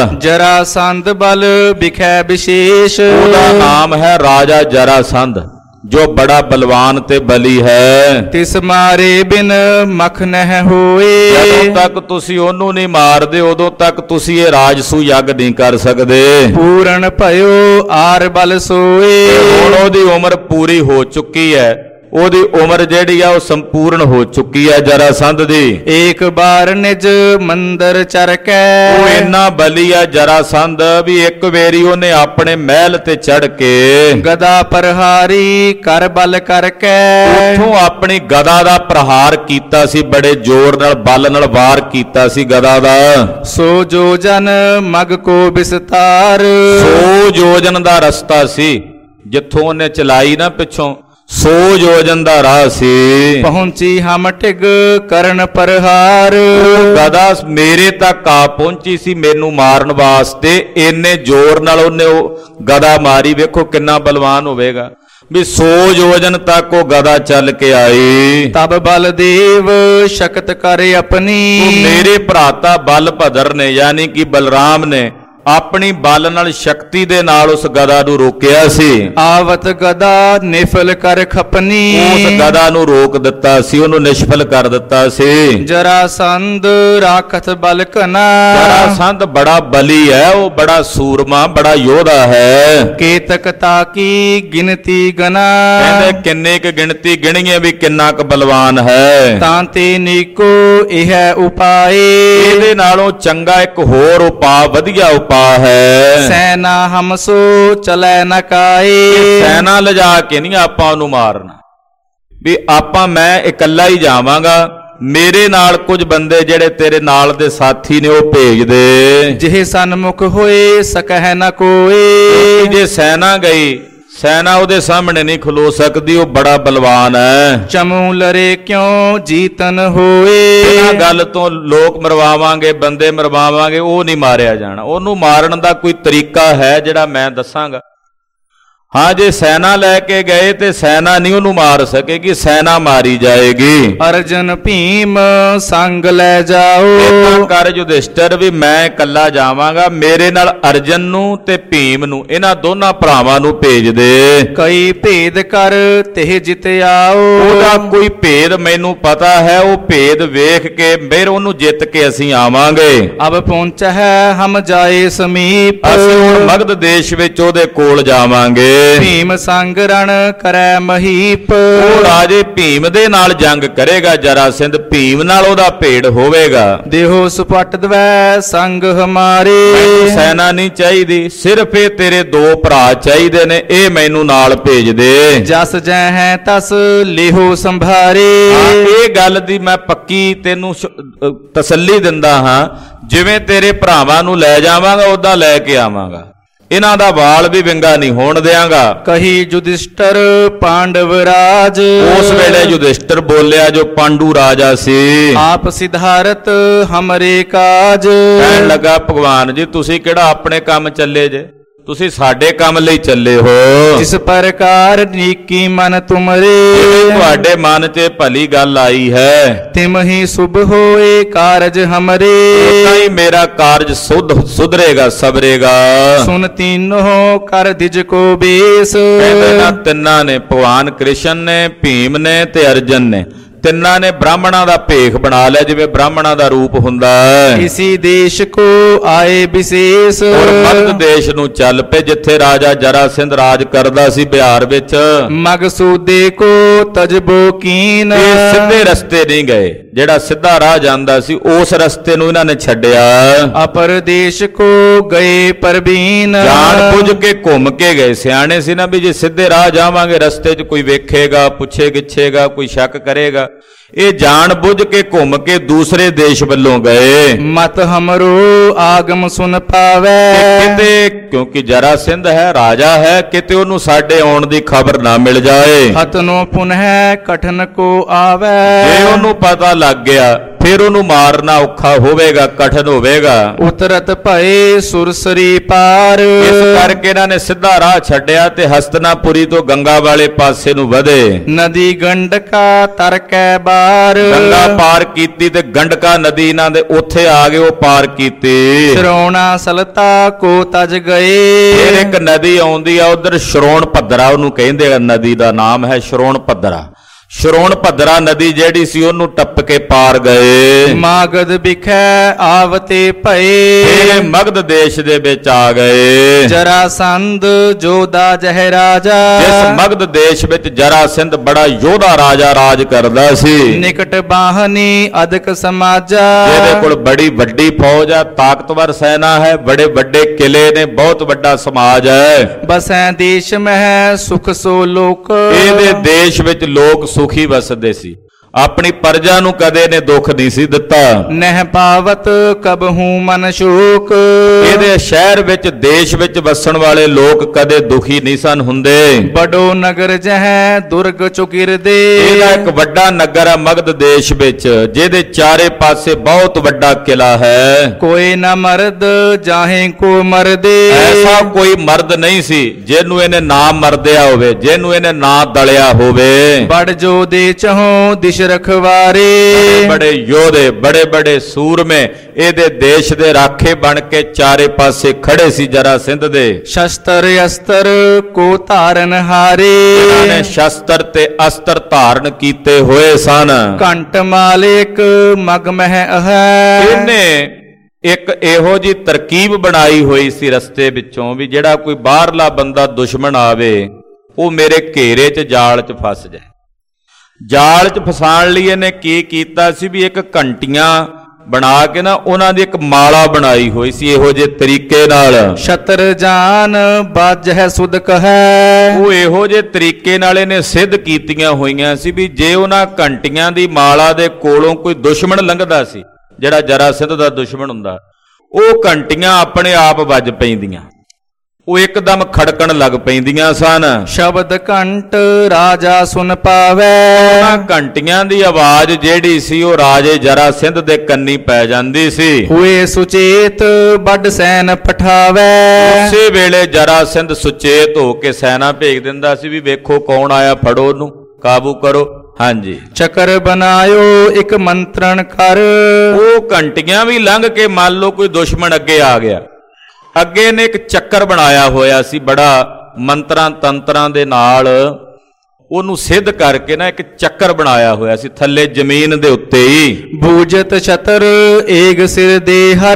ਜਰਾਸੰਧ ਬਲ ਬਿਖੈ ਵਿਸ਼ੇਸ਼। ਉਹਦਾ ਨਾਮ ਹੈ ਰਾਜਾ ਜਰਾਸੰਧ, ਜੋ ਬੜਾ ਬਲਵਾਨ ਤੇ ਬਲੀ ਹੈ। ਤਿਸ ਮਾਰੇ ਬਿਨ ਮਖ ਨਹਿ ਹੋਏ। ਜਦੋਂ ਤੱਕ ਤੁਸੀਂ ਉਹਨੂੰ ਨਹੀਂ ਮਾਰਦੇ ਉਦੋਂ ਤੱਕ ਤੁਸੀਂ ਇਹ ਰਾਜਸੂ ਯੱਗ ਨਹੀਂ ਕਰ ਸਕਦੇ। ਪੂਰਨ ਭਇਓ ਆਰ ਬਲ ਸੋਏ। ਹੁਣ ਉਹਦੀ ਉਮਰ ਪੂਰੀ ਹੋ ਚੁੱਕੀ ਹੈ, ਉਹਦੀ ਉਮਰ ਜਿਹੜੀ ਆ ਉਹ ਸੰਪੂਰਨ ਹੋ ਚੁੱਕੀ ਹੈ ਜਰਾਸੰਧ ਦੀ। ਏਕ ਬਾਰ ਨਿਜ ਮੰਦਰ ਚਰਕੈ। ਉਹ ਇੰਨਾ ਬਲੀ ਆ ਜਰਾਸੰਧ ਵੀ ਇੱਕ ਵੇਰੀ ਉਹਨੇ ਆਪਣੇ ਮਹਿਲ ਤੇ ਚੜ ਕੇ ਗਦਾ ਪ੍ਰਹਾਰੀ ਕਰ ਬਲ ਕਰਕੈ। ਉੱਥੋਂ ਆਪਣੀ ਗਦਾ ਦਾ ਪ੍ਰਹਾਰ ਕੀਤਾ ਸੀ, ਬੜੇ ਜ਼ੋਰ ਨਾਲ ਬਲ ਨਾਲ ਵਾਰ ਕੀਤਾ ਸੀ ਗਦਾ ਦਾ। ਸੋ ਜੋ ਜਨ ਮਗ ਕੋ ਵਿਸਤਾਰ। 100 ਯੋਜਨ ਦਾ ਰਸਤਾ ਸੀ ਜਿੱਥੋਂ ਉਹਨੇ ਚਲਾਈ ਨਾ, ਪਿੱਛੋਂ 100 ਯੋਜਨ ਦਾ ਰਾਹ ਸੀ। ਪਹੁੰਚੀ ਹਮ ਟਿਗ ਕਰਨ ਪ੍ਰਹਾਰ। ਗਦਾ ਮੇਰੇ ਤੱਕ ਆ ਪਹੁੰਚੀ ਸੀ ਮੈਨੂੰ ਮਾਰਨ ਵਾਸਤੇ। ਇੰਨੇ ਜ਼ੋਰ ਨਾਲ ਉਹਨੇ ਉਹ ਗਦਾ ਮਾਰੀ। ਵੇਖੋ ਕਿੰਨਾ ਬਲਵਾਨ ਹੋਵੇਗਾ ਵੀ 100 ਯੋਜਨ ਤੱਕ ਉਹ ਗਦਾ ਚੱਲ ਕੇ ਆਈ। ਤਬ ਬਲਦੇਵ ਸ਼ਕਤ ਕਰ ਆਪਣੀ। ਮੇਰੇ ਭਰਾਤਾ ਬਲਭਦਰ ਨੇ ਯਾਨੀ ਕਿ ਬਲਰਾਮ ਨੇ ਆਪਣੀ ਬਲ ਨਾਲ ਸ਼ਕਤੀ ਦੇ ਨਾਲ ਉਸ ਗਦਾ ਨੂੰ ਰੋਕਿਆ ਸੀ। ਆਵਤ ਗਦਾ ਨਿਫਲ ਕਰ ਖਪਨੀ। ਉਸ ਗਦਾ ਨੂੰ ਰੋਕ ਦਿੱਤਾ ਸੀ, ਉਹਨੂੰ ਨਿਸ਼ਫਲ ਕਰ ਦਿੱਤਾ ਸੀ। ਜਰਾਸੰਧ ਰਾਖਤ ਬਲ ਘਨਾ। ਜਰਾਸੰਧ ਬੜਾ ਬਲੀ ਹੈ, ਉਹ ਬੜਾ ਸੂਰਮਾ, ਬੜਾ ਯੋਧਾ ਹੈ। ਕੇਤਕ ਤਾਕੀ ਗਿਣਤੀ ਗਨਾ। ਕਹਿੰਦੇ ਕਿੰਨੇ ਕੁ ਗਿਣਤੀ ਗਿਣੀਏ ਵੀ ਕਿੰਨਾ ਕੁ ਬਲਵਾਨ ਹੈ। ਤਾਂ ਤੇ ਨੀਕੋ ਇਹ ਉਪਾਏ। ਇਹਦੇ ਨਾਲੋਂ ਚੰਗਾ ਇੱਕ ਹੋਰ ਉਪਾਅ, ਵਧੀਆ ਉਪਾਅ ਹੈ। ਸੈਨਾ ਹਮਸੋ ਚਲੈ ਨ ਕਾਏ। ਸੈਨਾ ਲਿਜਾ ਕੇ ਨਹੀਂ ਆਪਾਂ ਉਹਨੂੰ ਮਾਰਨਾ, ਵੀ ਮੈਂ ਇਕੱਲਾ ਹੀ ਜਾਵਾਂਗਾ, ਮੇਰੇ ਨਾਲ ਕੁਝ ਬੰਦੇ ਜਿਹੜੇ ਤੇਰੇ ਨਾਲ ਦੇ ਸਾਥੀ ਨੇ ਉਹ ਭੇਜ ਦੇ। ਜਿਹੇ ਸਨਮੁਖ ਹੋਏ ਸਕਹਿ ਨ ਕੋਏ। ਜੇ ਸੈਨਾ ਗਈ, ਸੈਨਾ ਉਹਦੇ ਸਾਹਮਣੇ ਨਹੀਂ ਖਲੋ ਸਕਦੀ, ਉਹ ਬੜਾ ਬਲਵਾਨ ਹੈ। ਚਮੂ ਲਰੇ ਕਿਉਂ ਜੀਤਨ ਹੋਏ। ਇਹਨਾਂ ਗੱਲ ਤੋਂ ਲੋਕ ਮਰਵਾਵਾਂਗੇ, ਬੰਦੇ ਮਰਵਾਵਾਂਗੇ, ਉਹ ਨਹੀਂ ਮਾਰਿਆ ਜਾਣਾ। ਉਹਨੂੰ ਮਾਰਨ ਦਾ ਕੋਈ ਤਰੀਕਾ ਹੈ ਜਿਹੜਾ ਮੈਂ ਦੱਸਾਂਗਾ। ਹਾਂ, ਜੇ ਸੈਨਾ ਲੈ ਕੇ ਗਏ ਤੇ ਸੈਨਾ ਨਹੀਂ ਉਹਨੂੰ ਮਾਰ ਸਕੇਗੀ, ਸੈਨਾ ਮਾਰੀ ਜਾਏਗੀ। ਅਰਜਨ ਭੀਮ ਸੰਗ ਲੈ ਜਾਓ। ਇਦਾਂ ਕਰ ਯੁਧਿਸ਼ਟਰ ਵੀ ਮੈਂ ਇਕੱਲਾ ਜਾਵਾਂਗਾ, ਮੇਰੇ ਨਾਲ ਅਰਜਨ ਨੂੰ ਤੇ ਭੀਮ ਨੂੰ, ਇਹਨਾਂ ਦੋਨਾਂ ਭਰਾਵਾਂ ਨੂੰ ਭੇਜ ਦੇ। ਕਈ ਭੇਦ ਕਰ ਤੇ ਜਿਤ ਆਓ। ਉਹਦਾ ਕੋਈ ਭੇਦ ਮੈਨੂੰ ਪਤਾ ਹੈ, ਉਹ ਭੇਦ ਵੇਖ ਕੇ ਫਿਰ ਉਹਨੂੰ ਜਿੱਤ ਕੇ ਅਸੀਂ ਆਵਾਂਗੇ। ਅਬ ਪਹੁੰਚ ਹੈ ਹਮ ਜਾਏ ਸਮੀਪ। ਅਸੀਂ ਹੁਣ ਮਗਧ ਦੇਸ਼ ਵਿੱਚ ਉਹਦੇ ਕੋਲ ਜਾਵਾਂਗੇ। ਭੀਮ ਸੰਗ ਰਣ ਕਰੈ ਮਹੀਪ। ਉਹ ਰਾਜੇ ਭੀਮ ਦੇ ਨਾਲ ਜੰਗ ਕਰੇਗਾ ਜਰਾਸੰਧ, ਭੀਮ ਨਾਲ ਉਹਦਾ ਭੇੜ ਹੋਵੇਗਾ। ਦੇਹੋ ਸੁਪਟ ਦਵੈ ਸੰਗ ਹਮਾਰੇ। ਸੈਨਾ ਨਹੀਂ ਚਾਹੀਦੀ, ਸਿਰਫ ਇਹ ਤੇਰੇ 2 ਭਰਾ ਚਾਹੀਦੇ ਨੇ, ਇਹ ਮੈਨੂੰ ਨਾਲ ਭੇਜ ਦੇ। ਜਸ ਜੈ ਹੈ ਤਸ ਲੇਹੋ ਸੰਭਾਰੇ। ਇਹ ਗੱਲ ਦੀ ਮੈਂ ਪੱਕੀ ਤੈਨੂੰ ਤਸੱਲੀ ਦਿੰਦਾ ਹਾਂ, ਜਿਵੇਂ ਤੇਰੇ ਭਰਾਵਾਂ ਨੂੰ ਲੈ ਜਾਵਾਂਗਾ ਉਦਾਂ ਲੈ ਕੇ ਆਵਾਂਗਾ, ਇਹਨਾਂ ਦਾ ਵਾਲ ਵੀ ਵਿੰਗਾ ਨਹੀਂ ਹੋਣ ਦਿਆਂਗਾ। ਕਹੀ ਯੁਧਿਸ਼ਟਰ ਪਾਂਡਵ ਰਾਜ। ਉਸ ਵੇਲੇ ਯੁਧਿਸ਼ਟਰ ਬੋਲਿਆ ਜੋ ਪਾਂਡੂ ਰਾਜਾ ਸੀ। ਆਪ ਸਿਧਾਰਤ ਹਮਰੇ ਕਾਜ। ਕਹਿਣ ਲੱਗਾ ਭਗਵਾਨ ਜੀ ਤੁਸੀਂ ਕਿਹੜਾ ਆਪਣੇ ਕੰਮ ਚੱਲੇ ਜੇ, ਤੁਸੀਂ ਸਾਡੇ ਕੰਮ ਲਈ ਚੱਲੇ ਹੋ। ਜਿਸ ਪ੍ਰਕਾਰ ਨੀਕੀ ਮਨ ਤੁਮਰੇ, ਤੁਹਾਡੇ ਮਨ 'ਚ ਭਲੀ ਗੱਲ ਆਈ ਹੈ, ਤਿਮ ਹੀ ਸੁਭ ਹੋਏ ਕਾਰਜ ਹਮਰੇ। ਤਾਂ ਹੀ ਮੇਰਾ ਕਾਰਜ ਸੁਧਰੇਗਾ ਸਬਰੇਗਾ। ਸੁਨ ਤੀਨੋ ਕਰ ਦਿਜ ਕੋ ਬੇਸ। ਕਹਿੰਦੇ ਨਾ ਤਿੰਨਾਂ ਨੇ, ਭਗਵਾਨ ਕ੍ਰਿਸ਼ਨ ਨੇ, ਭੀਮ ਨੇ ਤੇ ਅਰਜਨ ਨੇ, ਤਿੰਨਾਂ ਨੇ ਬ੍ਰਾਹਮਣਾਂ ਦਾ ਭੇਖ ਬਣਾ ਲਿਆ, ਜਿਵੇਂ ਬ੍ਰਾਹਮਣਾਂ ਦਾ ਰੂਪ ਹੁੰਦਾ ਹੈ। ਇਸੀ ਦੇਸ਼ ਕੋ ਆਏ ਵਿਸ਼ੇਸ਼। ਔਰ ਮਗਧ ਦੇਸ਼ ਨੂੰ ਚੱਲ ਪਏ, ਜਿੱਥੇ ਰਾਜਾ ਜਰਾ ਸਿੰਧ ਰਾਜ ਕਰਦਾ ਸੀ ਬਿਹਾਰ ਵਿੱਚ। ਮਗਸੂਦੇ ਕੋ ਤਜਬੋ ਕੀਨ। ਇਹ ਸਿੱਧੇ ਰਸਤੇ ਨਹੀਂ ਗਏ, ਜਿਹੜਾ ਸਿੱਧਾ ਰਾਹ ਜਾਂਦਾ ਸੀ ਉਸ ਰਸਤੇ ਨੂੰ ਇਹਨਾਂ ਨੇ ਛੱਡਿਆ। ਅਪਰ ਦੇਸ਼ ਕੋ ਗਏ ਪਰਬੀਨ। ਜਾਣ ਬੁੱਝ ਕੇ ਘੁੰਮ ਕੇ ਗਏ। ਸਿਆਣੇ ਸੀ ਨਾ ਵੀ ਜੇ ਸਿੱਧੇ ਰਾਹ ਜਾਵਾਂਗੇ ਰਸਤੇ 'ਚ ਕੋਈ ਵੇਖੇਗਾ, ਪੁੱਛੇ ਗਿੱਛੇਗਾ, ਕੋਈ ਸ਼ੱਕ ਕਰੇਗਾ। ਇਹ ਜਾਣ ਬੁੱਝ ਕੇ ਘੁੰਮ ਕੇ ਦੂਸਰੇ ਦੇਸ਼ ਵੱਲੋਂ ਗਏ। ਮਤ ਹਮਰੋ ਆਗਮ ਸੁਨ ਪਾਵੇ। ਕਿਤੇ ਕਿਉਂਕਿ ਜਰਾ ਸਿੰਧ ਹੈ, ਰਾਜਾ ਹੈ, ਕਿਤੇ ਉਹਨੂੰ ਸਾਡੇ ਆਉਣ ਦੀ ਖਬਰ ਨਾ ਮਿਲ ਜਾਏ। ਹਤਨੋ ਪੁਨਹਿ ਕਠਨ ਕੋ ਆਵੇ। ਜੇ ਉਹਨੂੰ ਪਤਾ ਲੱਗ ਗਿਆ ਫਿਰ ਉਹਨੂੰ ਮਾਰਨਾ ਔਖਾ ਹੋਵੇਗਾ, ਕਠਨ ਹੋਵੇਗਾ। ਉਤਰਤ ਭਏ ਸੁਰਸਰੀ ਪਾਰ। ਇਸ ਕਰਕੇ ਇਹਨਾਂ ਨੇ ਸਿੱਧਾ ਰਾਹ ਛੱਡਿਆ ਤੇ ਹਸਤਨਾਪੁਰੀ ਤੋਂ ਗੰਗਾ ਵਾਲੇ ਪਾਸੇ ਨੂੰ ਵਧੇ। ਨਦੀ ਗੰਡਕਾ ਤਰਕੈ ਬਾਰ। ਗੰਗਾ ਪਾਰ ਕੀਤੀ ਤੇ ਗੰਡਕਾ ਨਦੀ ਇਹਨਾਂ ਦੇ ਉੱਥੇ ਆ ਗਏ, ਉਹ ਪਾਰ ਕੀਤੀ। ਸ਼ਰੋਣਾ ਸਲਤਾ ਕੋ ਤਜ ਗਏ। ਫਿਰ ਇੱਕ ਨਦੀ ਆਉਂਦੀ ਆ ਉਧਰ, ਸ਼ਰੋਣ ਭੱਦਰਾ ਉਹਨੂੰ ਕਹਿੰਦੇ ਆ, ਨਦੀ ਦਾ ਨਾਮ ਹੈ ਸ਼ਰੋਣ ਭੱਦਰਾ। ਸ਼ਰੋਣ ਭੱਦਰਾ ਨਦੀ ਜਿਹੜੀ ਸੀ ਉਹਨੂੰ ਟੱਪ ਕੇ ਪਾਰ ਗਏ। ਮਾਗਧ ਵਿਖੈ ਆਵਤੇ ਭਏ। ਫਿਰ ਮਗਧ ਦੇਸ਼ ਦੇ ਵਿੱਚ ਆ ਗਏ। ਜਰਾਸੰਧ ਜੋਦਾ ਜਹ ਰਾਜਾ। ਜਿਸ ਮਗਧ ਦੇਸ਼ ਵਿੱਚ ਜਰਾਸਿੰਧ ਬੜਾ ਯੋਧਾ ਰਾਜਾ ਰਾਜ ਕਰਦਾ ਸੀ। ਨਿਕਟ ਬਾਹਨੀ ਅਦਕ ਸਮਾਜਾ। ਜਿਹਦੇ ਕੋਲ ਬੜੀ ਵੱਡੀ ਫੌਜ ਹੈ, ਤਾਕਤਵਰ ਸੈਨਾ ਹੈ, ਬੜੇ ਵੱਡੇ ਕਿਲੇ ਨੇ, ਬਹੁਤ ਵੱਡਾ ਸਮਾਜ ਹੈ। ਬਸੈ ਦੇਸ਼ ਮਹਿ ਸੁਖ ਸੋ ਲੋਕ। ਇਹਦੇ ਦੇਸ਼ ਵਿੱਚ ਲੋਕ ਸੁਖੀ ਵਸਦੇ ਸੀ, ਆਪਣੀ ਪ੍ਰਜਾ ਨੂੰ ਕਦੇ ਨੇ ਦੁੱਖ ਨਹੀਂ ਸੀ ਦਿੱਤਾ। ਨਹਿ ਪਾਵਤ ਕਬਹੂ ਮਨ ਸ਼ੋਕ। ਇਹਦੇ ਸ਼ਹਿਰ ਵਿੱਚ, ਦੇਸ਼ ਵਿੱਚ ਵਸਣ ਵਾਲੇ ਲੋਕ ਕਦੇ ਦੁਖੀ ਨਹੀਂ ਸਨ ਹੁੰਦੇ। ਬੜੋ ਨਗਰ ਜਹੈ ਦੁਰਗ ਚੁਕਿਰਦੇ। ਇਹਦਾ ਇੱਕ ਵੱਡਾ ਨਗਰ ਹੈ ਮਗਧ ਦੇਸ਼ ਵਿੱਚ, ਜਿਹਦੇ ਚਾਰੇ ਪਾਸੇ ਬਹੁਤ ਵੱਡਾ ਕਿਲਾ ਹੈ। ਕੋਈ ਨਾ ਮਰਦ ਜਾਹੇ ਕੋ ਮਰਦੇ। ਐਸਾ ਕੋਈ ਮਰਦ ਨਹੀਂ ਸੀ ਜਿਹਨੂੰ ਇਹਨੇ ਨਾ ਮਰਦਿਆ ਹੋਵੇ, ਜਿਹਨੂੰ ਇਹਨੇ ਨਾ ਦਲਿਆ ਹੋਵੇ। ਬੜ ਜੋ ਦੇ ਚਹੋ ਦਿਸ਼ ਰਖਵਾਰੇ। ਬੜੇ ਯੋਧੇ, ਬੜੇ ਬੜੇ ਸੂਰਮੇ ਇਹਦੇ ਦੇਸ਼ ਦੇ ਰਾਖੇ ਬਣ ਕੇ ਚਾਰੇ ਪਾਸੇ ਖੜੇ ਸੀ ਜਰਾ ਸਿੰਧ ਦੇ। ਸ਼ਸਤਰ ਅਸਤਰ ਕੋ ਧਾਰਨ ਹਾਰੇ। ਇਹਨਾਂ ਨੇ ਸ਼ਸਤਰ ਤੇ ਅਸਤਰ ਧਾਰਨ ਕੀਤੇ ਹੋਏ ਸਨ। ਕੰਟ ਮਾਲਿਕ ਮਗ ਮਹਿ ਅਹੈ। ਇਹਨੇ ਇੱਕ ਇਹੋ ਜੀ ਤਰਕੀਬ ਬਣਾਈ ਹੋਈ ਸੀ ਰਸਤੇ ਵਿੱਚੋਂ ਵੀ ਜਿਹੜਾ ਕੋਈ ਬਾਹਰਲਾ ਬੰਦਾ ਦੁਸ਼ਮਣ ਆਵੇ ਉਹ ਮੇਰੇ ਘੇਰੇ 'ਚ ਜਾਲ 'ਚ ਫਸ ਜਾਏ। ਜਾਲ 'ਚ ਫਸਾਉਣ ਲਈ ਇਹਨੇ ਕੀ ਕੀਤਾ ਸੀ ਵੀ ਇੱਕ ਘੰਟੀਆਂ ਬਣਾ ਕੇ ਨਾ ਉਹਨਾਂ ਦੀ ਇੱਕ ਮਾਲਾ ਬਣਾਈ ਹੋਈ ਸੀ ਇਹੋ ਜਿਹੇ ਤਰੀਕੇ ਨਾਲ। ਛਤਰ ਜਾਨ ਬਾਜਹਿ ਸੁਧ ਕਹੈ। ਉਹ ਇਹੋ ਜਿਹੇ ਤਰੀਕੇ ਨਾਲ ਇਹਨੇ ਸਿੱਧ ਕੀਤੀਆਂ ਹੋਈਆਂ ਸੀ ਵੀ ਜੇ ਉਹਨਾਂ ਘੰਟੀਆਂ ਦੀ ਮਾਲਾ ਦੇ ਕੋਲੋਂ ਕੋਈ ਦੁਸ਼ਮਣ ਲੰਘਦਾ ਸੀ, ਜਿਹੜਾ ਜਰਾ ਸਿੰਧ ਦਾ ਦੁਸ਼ਮਣ ਹੁੰਦਾ, ਉਹ ਘੰਟੀਆਂ ਆਪਣੇ ਆਪ ਵੱਜ ਪੈਂਦੀਆਂ, ਉਹ ਇੱਕਦਮ ਖੜਕਣ ਲੱਗ ਪੈਂਦੀਆਂ ਸਨ। ਸ਼ਬਦ ਘੰਟ ਰਾਜਾ ਸੁਨ ਪਾਵੇ। ਉਹਨਾਂ ਘੰਟੀਆਂ ਦੀ ਆਵਾਜ਼ ਜਿਹੜੀ ਸੀ ਉਹ ਰਾਜੇ ਜਰਾ ਸਿੰਧ ਦੇ ਕੰਨੀ ਪੈ ਜਾਂਦੀ ਸੀ। ਹੋਏ ਸੁਚੇਤ ਵੱਡ ਸੈਨ ਪਠਾਵੇ। ਉਸੇ ਵੇਲੇ ਜਰਾ ਸਿੰਧ ਸੁਚੇਤ ਹੋ ਕੇ ਸੈਨਾ ਭੇਜ ਦਿੰਦਾ ਸੀ ਵੀ ਵੇਖੋ ਕੌਣ ਆਇਆ, ਫੜੋ ਉਹਨੂੰ, ਕਾਬੂ ਕਰੋ। ਹਾਂਜੀ, ਚੱਕਰ ਬਣਾਇਓ ਇੱਕ ਮੰਤਰਣ ਕਰ। ਉਹ ਘੰਟੀਆਂ ਵੀ ਲੰਘ ਕੇ ਮੰਨ ਲਓ ਕੋਈ ਦੁਸ਼ਮਣ ਅੱਗੇ ਆ ਗਿਆ, ਅੱਗੇ ਨੇ ਇੱਕ ਚੱਕਰ ਬਣਾਇਆ ਹੋਇਆ ਸੀ ਬੜਾ ਮੰਤਰਾਂ ਤੰਤਰਾਂ ਦੇ ਨਾਲ ਉਹਨੂੰ ਸਿੱਧ ਕਰਕੇ ਨਾ ਇੱਕ ਚੱਕਰ ਬਣਾਇਆ ਹੋਇਆ ਸੀ ਥੱਲੇ ਜ਼ਮੀਨ ਦੇ ਉੱਤੇ ਹੀ। ਬੂਜਤ ਛਤਰ ਏਕ ਸਿਰ ਦੇ ਹਰ।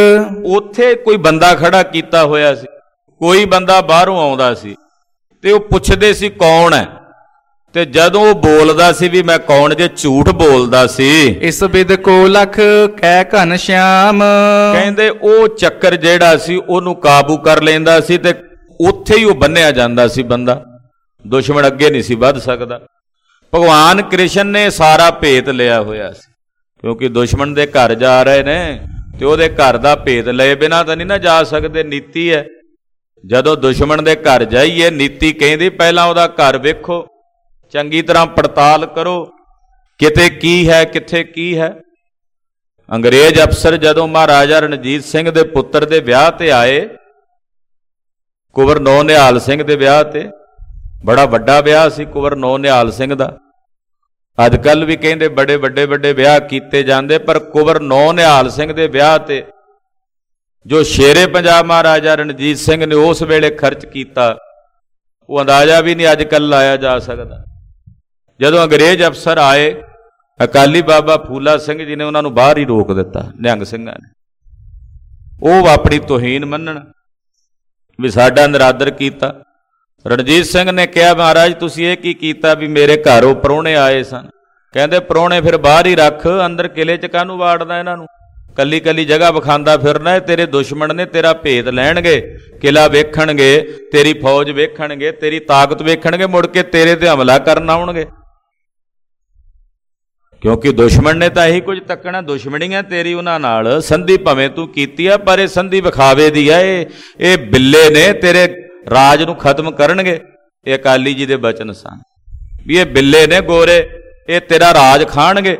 ਉੱਥੇ ਕੋਈ ਬੰਦਾ ਖੜਾ ਕੀਤਾ ਹੋਇਆ ਸੀ, ਕੋਈ ਬੰਦਾ ਬਾਹਰੋਂ ਆਉਂਦਾ ਸੀ ਤੇ ਉਹ ਪੁੱਛਦੇ ਸੀ ਕੌਣ ਹੈ, ਤੇ ਜਦੋਂ ਉਹ ਬੋਲਦਾ ਸੀ ਵੀ ਮੈਂ ਕੌਣ, ਜੇ ਝੂਠ ਬੋਲਦਾ ਸੀ ਇਸ ਬਿਦ ਕੋ ਲਖ ਕਹਿ ਘਨ ਸ਼ਿਆਮ। ਕਹਿੰਦੇ ਉਹ ਚੱਕਰ ਜਿਹੜਾ ਸੀ ਉਹਨੂੰ ਕਾਬੂ ਕਰ ਲੈਂਦਾ ਸੀ ਤੇ ਉੱਥੇ ਹੀ ਉਹ ਬੰਨਿਆ ਜਾਂਦਾ ਸੀ ਬੰਦਾ, ਦੁਸ਼ਮਣ ਅੱਗੇ ਨਹੀਂ ਸੀ ਵੱਧ ਸਕਦਾ। ਭਗਵਾਨ ਕ੍ਰਿਸ਼ਨ ਨੇ ਸਾਰਾ ਭੇਤ ਲਿਆ ਹੋਇਆ ਸੀ, ਕਿਉਂਕਿ ਦੁਸ਼ਮਣ ਦੇ ਘਰ ਜਾ ਰਹੇ ਨੇ ਤੇ ਉਹਦੇ ਘਰ ਦਾ ਭੇਤ ਲਏ ਬਿਨਾਂ ਤਾਂ ਨਹੀਂ ਨਾ ਜਾ ਸਕਦੇ। ਨੀਤੀ ਹੈ, ਜਦੋਂ ਦੁਸ਼ਮਣ ਦੇ ਘਰ ਜਾਈਏ ਨੀਤੀ ਕਹਿੰਦੀ ਪਹਿਲਾਂ ਉਹਦਾ ਘਰ ਵੇਖੋ, ਚੰਗੀ ਤਰ੍ਹਾਂ ਪੜਤਾਲ ਕਰੋ ਕਿਤੇ ਕੀ ਹੈ ਕਿੱਥੇ ਕੀ ਹੈ। ਅੰਗਰੇਜ਼ ਅਫਸਰ ਜਦੋਂ ਮਹਾਰਾਜਾ ਰਣਜੀਤ ਸਿੰਘ ਦੇ ਪੁੱਤਰ ਦੇ ਵਿਆਹ ਤੇ ਆਏ ਕੁੰਵਰ ਨੌ ਨਿਹਾਲ ਸਿੰਘ ਦੇ ਵਿਆਹ ਤੇ। ਬੜਾ ਵੱਡਾ ਵਿਆਹ ਸੀ ਕੁੰਵਰ ਨੌ ਨਿਹਾਲ ਸਿੰਘ ਦਾ। ਅੱਜ ਕੱਲ੍ਹ ਵੀ ਕਹਿੰਦੇ ਬੜੇ ਵੱਡੇ ਵਿਆਹ ਕੀਤੇ ਜਾਂਦੇ, ਪਰ ਕੁੰਵਰ ਨੌ ਨਿਹਾਲ ਸਿੰਘ ਦੇ ਵਿਆਹ ਤੇ ਜੋ ਸ਼ੇਰੇ ਪੰਜਾਬ ਮਹਾਰਾਜਾ ਰਣਜੀਤ ਸਿੰਘ ਨੇ ਉਸ ਵੇਲੇ ਖਰਚ ਕੀਤਾ, ਉਹ ਅੰਦਾਜ਼ਾ ਵੀ ਨਹੀਂ ਅੱਜ ਕੱਲ੍ਹ ਲਾਇਆ ਜਾ ਸਕਦਾ। ਜਦੋਂ ਅੰਗਰੇਜ਼ ਅਫਸਰ ਆਏ, ਅਕਾਲੀ ਬਾਬਾ ਫੂਲਾ ਸਿੰਘ ਜੀ ਨੇ ਉਹਨਾਂ ਨੂੰ ਬਾਹਰ ਹੀ ਰੋਕ ਦਿੱਤਾ, ਨਿਹੰਗ ਸਿੰਘਾਂ ਨੇ। ਉਹ ਆਪਣੀ ਤੋਹੀਨ ਮੰਨਣ ਵੀ ਸਾਡਾ ਨਿਰਾਦਰ ਕੀਤਾ। ਰਣਜੀਤ ਸਿੰਘ ਨੇ ਕਿਹਾ, ਮਹਾਰਾਜ ਤੁਸੀਂ ਇਹ ਕੀ ਕੀਤਾ ਵੀ ਮੇਰੇ ਘਰ ਉਹ ਪ੍ਰਾਹੁਣੇ ਆਏ ਸਨ। ਕਹਿੰਦੇ ਪ੍ਰਾਹੁਣੇ ਫਿਰ ਬਾਹਰ ਹੀ ਰੱਖ, ਅੰਦਰ ਕਿਲੇ 'ਚ ਕਾਹਨੂੰ ਵਾੜਦਾ ਇਹਨਾਂ ਨੂੰ, ਕੱਲੀ ਕੱਲੀ ਜਗ੍ਹਾ ਵਿਖਾਉਂਦਾ ਫਿਰਨਾ। ਤੇਰੇ ਦੁਸ਼ਮਣ ਨੇ ਤੇਰਾ ਭੇਦ ਲੈਣਗੇ, ਕਿਲਾ ਵੇਖਣਗੇ, ਤੇਰੀ ਫੌਜ ਵੇਖਣਗੇ, ਤੇਰੀ ਤਾਕਤ ਵੇਖਣਗੇ, ਮੁੜ ਕੇ ਤੇਰੇ ਤੇ ਹਮਲਾ ਕਰਨ ਆਉਣਗੇ। ਕਿਉਂਕਿ ਦੁਸ਼ਮਣ ਨੇ ਤਾਂ ਇਹੀ ਕੁਝ ਤੱਕਣਾ, ਦੁਸ਼ਮਣੀ ਹੈ ਤੇਰੀ ਉਹਨਾਂ ਨਾਲ। ਸੰਧੀ ਭਾਵੇਂ ਤੂੰ ਕੀਤੀ ਆ, ਪਰ ਇਹ ਸੰਧੀ ਵਿਖਾਵੇ ਦੀ ਆ। ਇਹ ਬਿੱਲੇ ਨੇ, ਤੇਰੇ ਰਾਜ ਨੂੰ ਖਤਮ ਕਰਨਗੇ। ਇਹ ਅਕਾਲੀ ਜੀ ਦੇ ਬਚਨ ਸਨ ਵੀ ਇਹ ਬਿੱਲੇ ਨੇ ਗੋਰੇ, ਇਹ ਤੇਰਾ ਰਾਜ ਖਾਣਗੇ।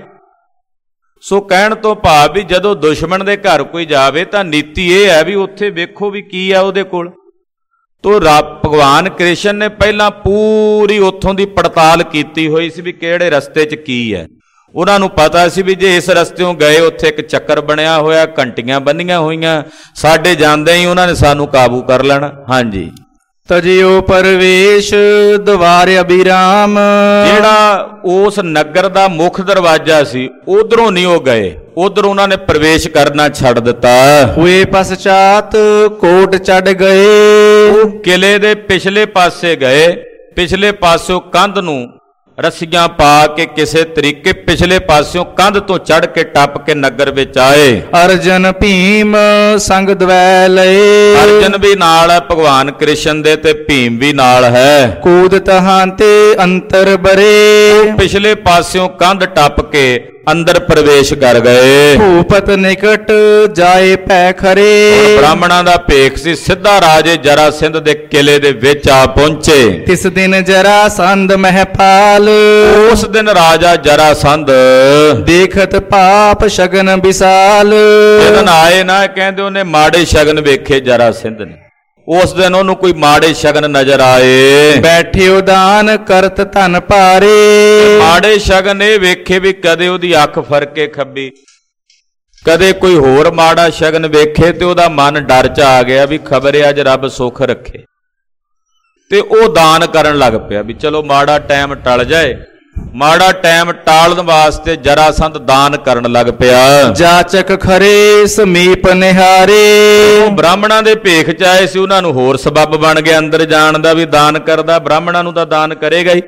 ਸੋ ਕਹਿਣ ਤੋਂ ਭਾਵ ਵੀ ਜਦੋਂ ਦੁਸ਼ਮਣ ਦੇ ਘਰ ਕੋਈ ਜਾਵੇ ਤਾਂ ਨੀਤੀ ਇਹ ਹੈ ਵੀ ਉੱਥੇ ਵੇਖੋ ਵੀ ਕੀ ਆ ਉਹਦੇ ਕੋਲ। ਤੋ ਭਗਵਾਨ ਕ੍ਰਿਸ਼ਨ ਨੇ ਪਹਿਲਾਂ ਪੂਰੀ ਉੱਥੋਂ ਦੀ ਪੜਤਾਲ ਕੀਤੀ ਹੋਈ ਸੀ ਵੀ ਕਿਹੜੇ ਰਸਤੇ 'ਚ ਕੀ ਹੈ। ਉਹਨਾਂ ਨੂੰ ਪਤਾ ਸੀ ਵੀ ਜੇ ਇਸ ਰਸਤਿਓਂ ਗਏ ਉੱਥੇ ਇੱਕ ਚੱਕਰ ਬਣਿਆ ਹੋਇਆ, ਘੰਟੀਆਂ ਬੰਨੀਆਂ ਹੋਈਆਂ, ਸਾਡੇ ਜਾਂਦੇ ਹੀ ਉਹਨਾਂ ਨੇ ਸਾਨੂੰ ਕਾਬੂ ਕਰ ਲੈਣਾ। ਹਾਂਜੀ। ਤਜਿਓ ਪਰਵੇਸ਼ ਦਵਾਰ ਅਬਿਰਾਮ। ਜਿਹੜਾ ਉਸ ਨਗਰ ਦਾ ਮੁੱਖ ਦਰਵਾਜ਼ਾ ਸੀ, ਉਧਰੋਂ ਨਹੀਂ ਉਹ ਗਏ, ਉਧਰ ਉਹਨਾਂ ਨੇ ਪ੍ਰਵੇਸ਼ ਕਰਨਾ ਛੱਡ ਦਿੱਤਾ। ਹੋਏ ਪਛਾਤ ਕੋਟ ਚੜ ਗਏ। ਉਹ ਕਿਲੇ ਦੇ ਪਿਛਲੇ ਪਾਸੇ ਗਏ, ਪਿਛਲੇ ਪਾਸਿਓਂ ਕੰਧ ਨੂੰ ਰੱਸੀਆਂ ਪਾ ਕੇ ਕਿਸੇ ਤਰੀਕੇ ਪਿਛਲੇ ਪਾਸਿਓਂ ਕੰਧ ਤੋਂ ਚੜ ਕੇ ਟੱਪ ਕੇ ਨਗਰ ਵਿੱਚ ਆਏ। ਅਰਜਨ ਭੀਮ ਸੰਗ ਦਵੈ ਲਏ। ਅਰਜਨ ਵੀ ਨਾਲ ਹੈ ਭਗਵਾਨ ਕ੍ਰਿਸ਼ਨ ਦੇ, ਤੇ ਭੀਮ ਵੀ ਨਾਲ ਹੈ। ਕੂਦ ਤਹਾਂ ਤੇ ਅੰਤਰ ਬਰੇ। ਪਿਛਲੇ ਪਾਸਿਓਂ ਕੰਧ ਟੱਪ ਕੇ ਅੰਦਰ ਪ੍ਰਵੇਸ਼ ਕਰ ਗਏ। ਭੂਪਤ ਨਿਕਟ ਜਾਏ ਪੈ ਖਰੇ। ਬ੍ਰਾਹਮਣਾਂ ਦਾ ਭੇਖ ਸੀ, ਸਿੱਧਾ ਰਾਜੇ ਜਰਾਸਿੰਧ ਦੇ ਕਿਲੇ ਦੇ ਵਿੱਚ ਆ ਪਹੁੰਚੇ। ਤਿਸ ਦਿਨ ਜਰਾਸੰਧ ਮਹਿਪਾਲ। ਉਸ ਦਿਨ ਰਾਜਾ ਜਰਾਸੰਧ ਦੇਖਤ ਪਾਪ ਸ਼ਗਨ ਵਿਸਾਲ। ਜਦੋਂ ਆਏ ਨਾ, ਕਹਿੰਦੇ ਉਹਨੇ ਮਾੜੇ ਸ਼ਗਨ ਵੇਖੇ ਜਰਾਸਿੰਧ ਨੇ। ਉਸ ਦਿਨ ਉਹਨੂੰ ਕੋਈ ਮਾੜੇ ਸ਼ਗਨ ਨਜ਼ਰ ਆਏ। ਬੈਠਿਓ ਦਾਨ ਕਰਤ ਧਨ ਭਾਰੇ। ਮਾੜੇ ਸ਼ਗਨ ਇਹ ਵੇਖੇ ਵੀ ਕਦੇ ਉਹਦੀ ਅੱਖ ਫਰਕੇ ਖੱਬੀ, ਕਦੇ ਕੋਈ ਹੋਰ ਮਾੜਾ ਸ਼ਗਨ ਵੇਖੇ ਤੇ ਉਹਦਾ ਮਨ ਡਰ 'ਚ ਆ ਗਿਆ ਵੀ ਖਬਰ ਅੱਜ ਰੱਬ ਸੁੱਖ ਰੱਖੇ, ਤੇ ਉਹ ਦਾਨ ਕਰਨ ਲੱਗ ਪਿਆ ਵੀ ਚਲੋ ਮਾੜਾ ਟਾਈਮ ਟਲ ਜਾਏ। ਮਾੜਾ ਟਾਈਮ ਟਾਲਣ ਵਾਸਤੇ ਜਰਾਸੰਧ ਦਾਨ ਕਰਨ ਲੱਗ ਪਿਆ। ਜਾਚਕ ਖਰੇ ਸਮੀਪ ਨਿਹਾਰੇ। ਉਹ ਬ੍ਰਾਹਮਣਾਂ ਦੇ ਭੇਖ 'ਚ ਆਏ ਸੀ, ਉਹਨਾਂ ਨੂੰ ਹੋਰ ਸਬੱਬ ਬਣ ਗਿਆ ਅੰਦਰ ਜਾਣ ਦਾ ਵੀ ਦਾਨ ਕਰਦਾ, ਬ੍ਰਾਹਮਣਾਂ ਨੂੰ ਤਾਂ ਦਾਨ ਕਰੇਗਾ ਹੀ।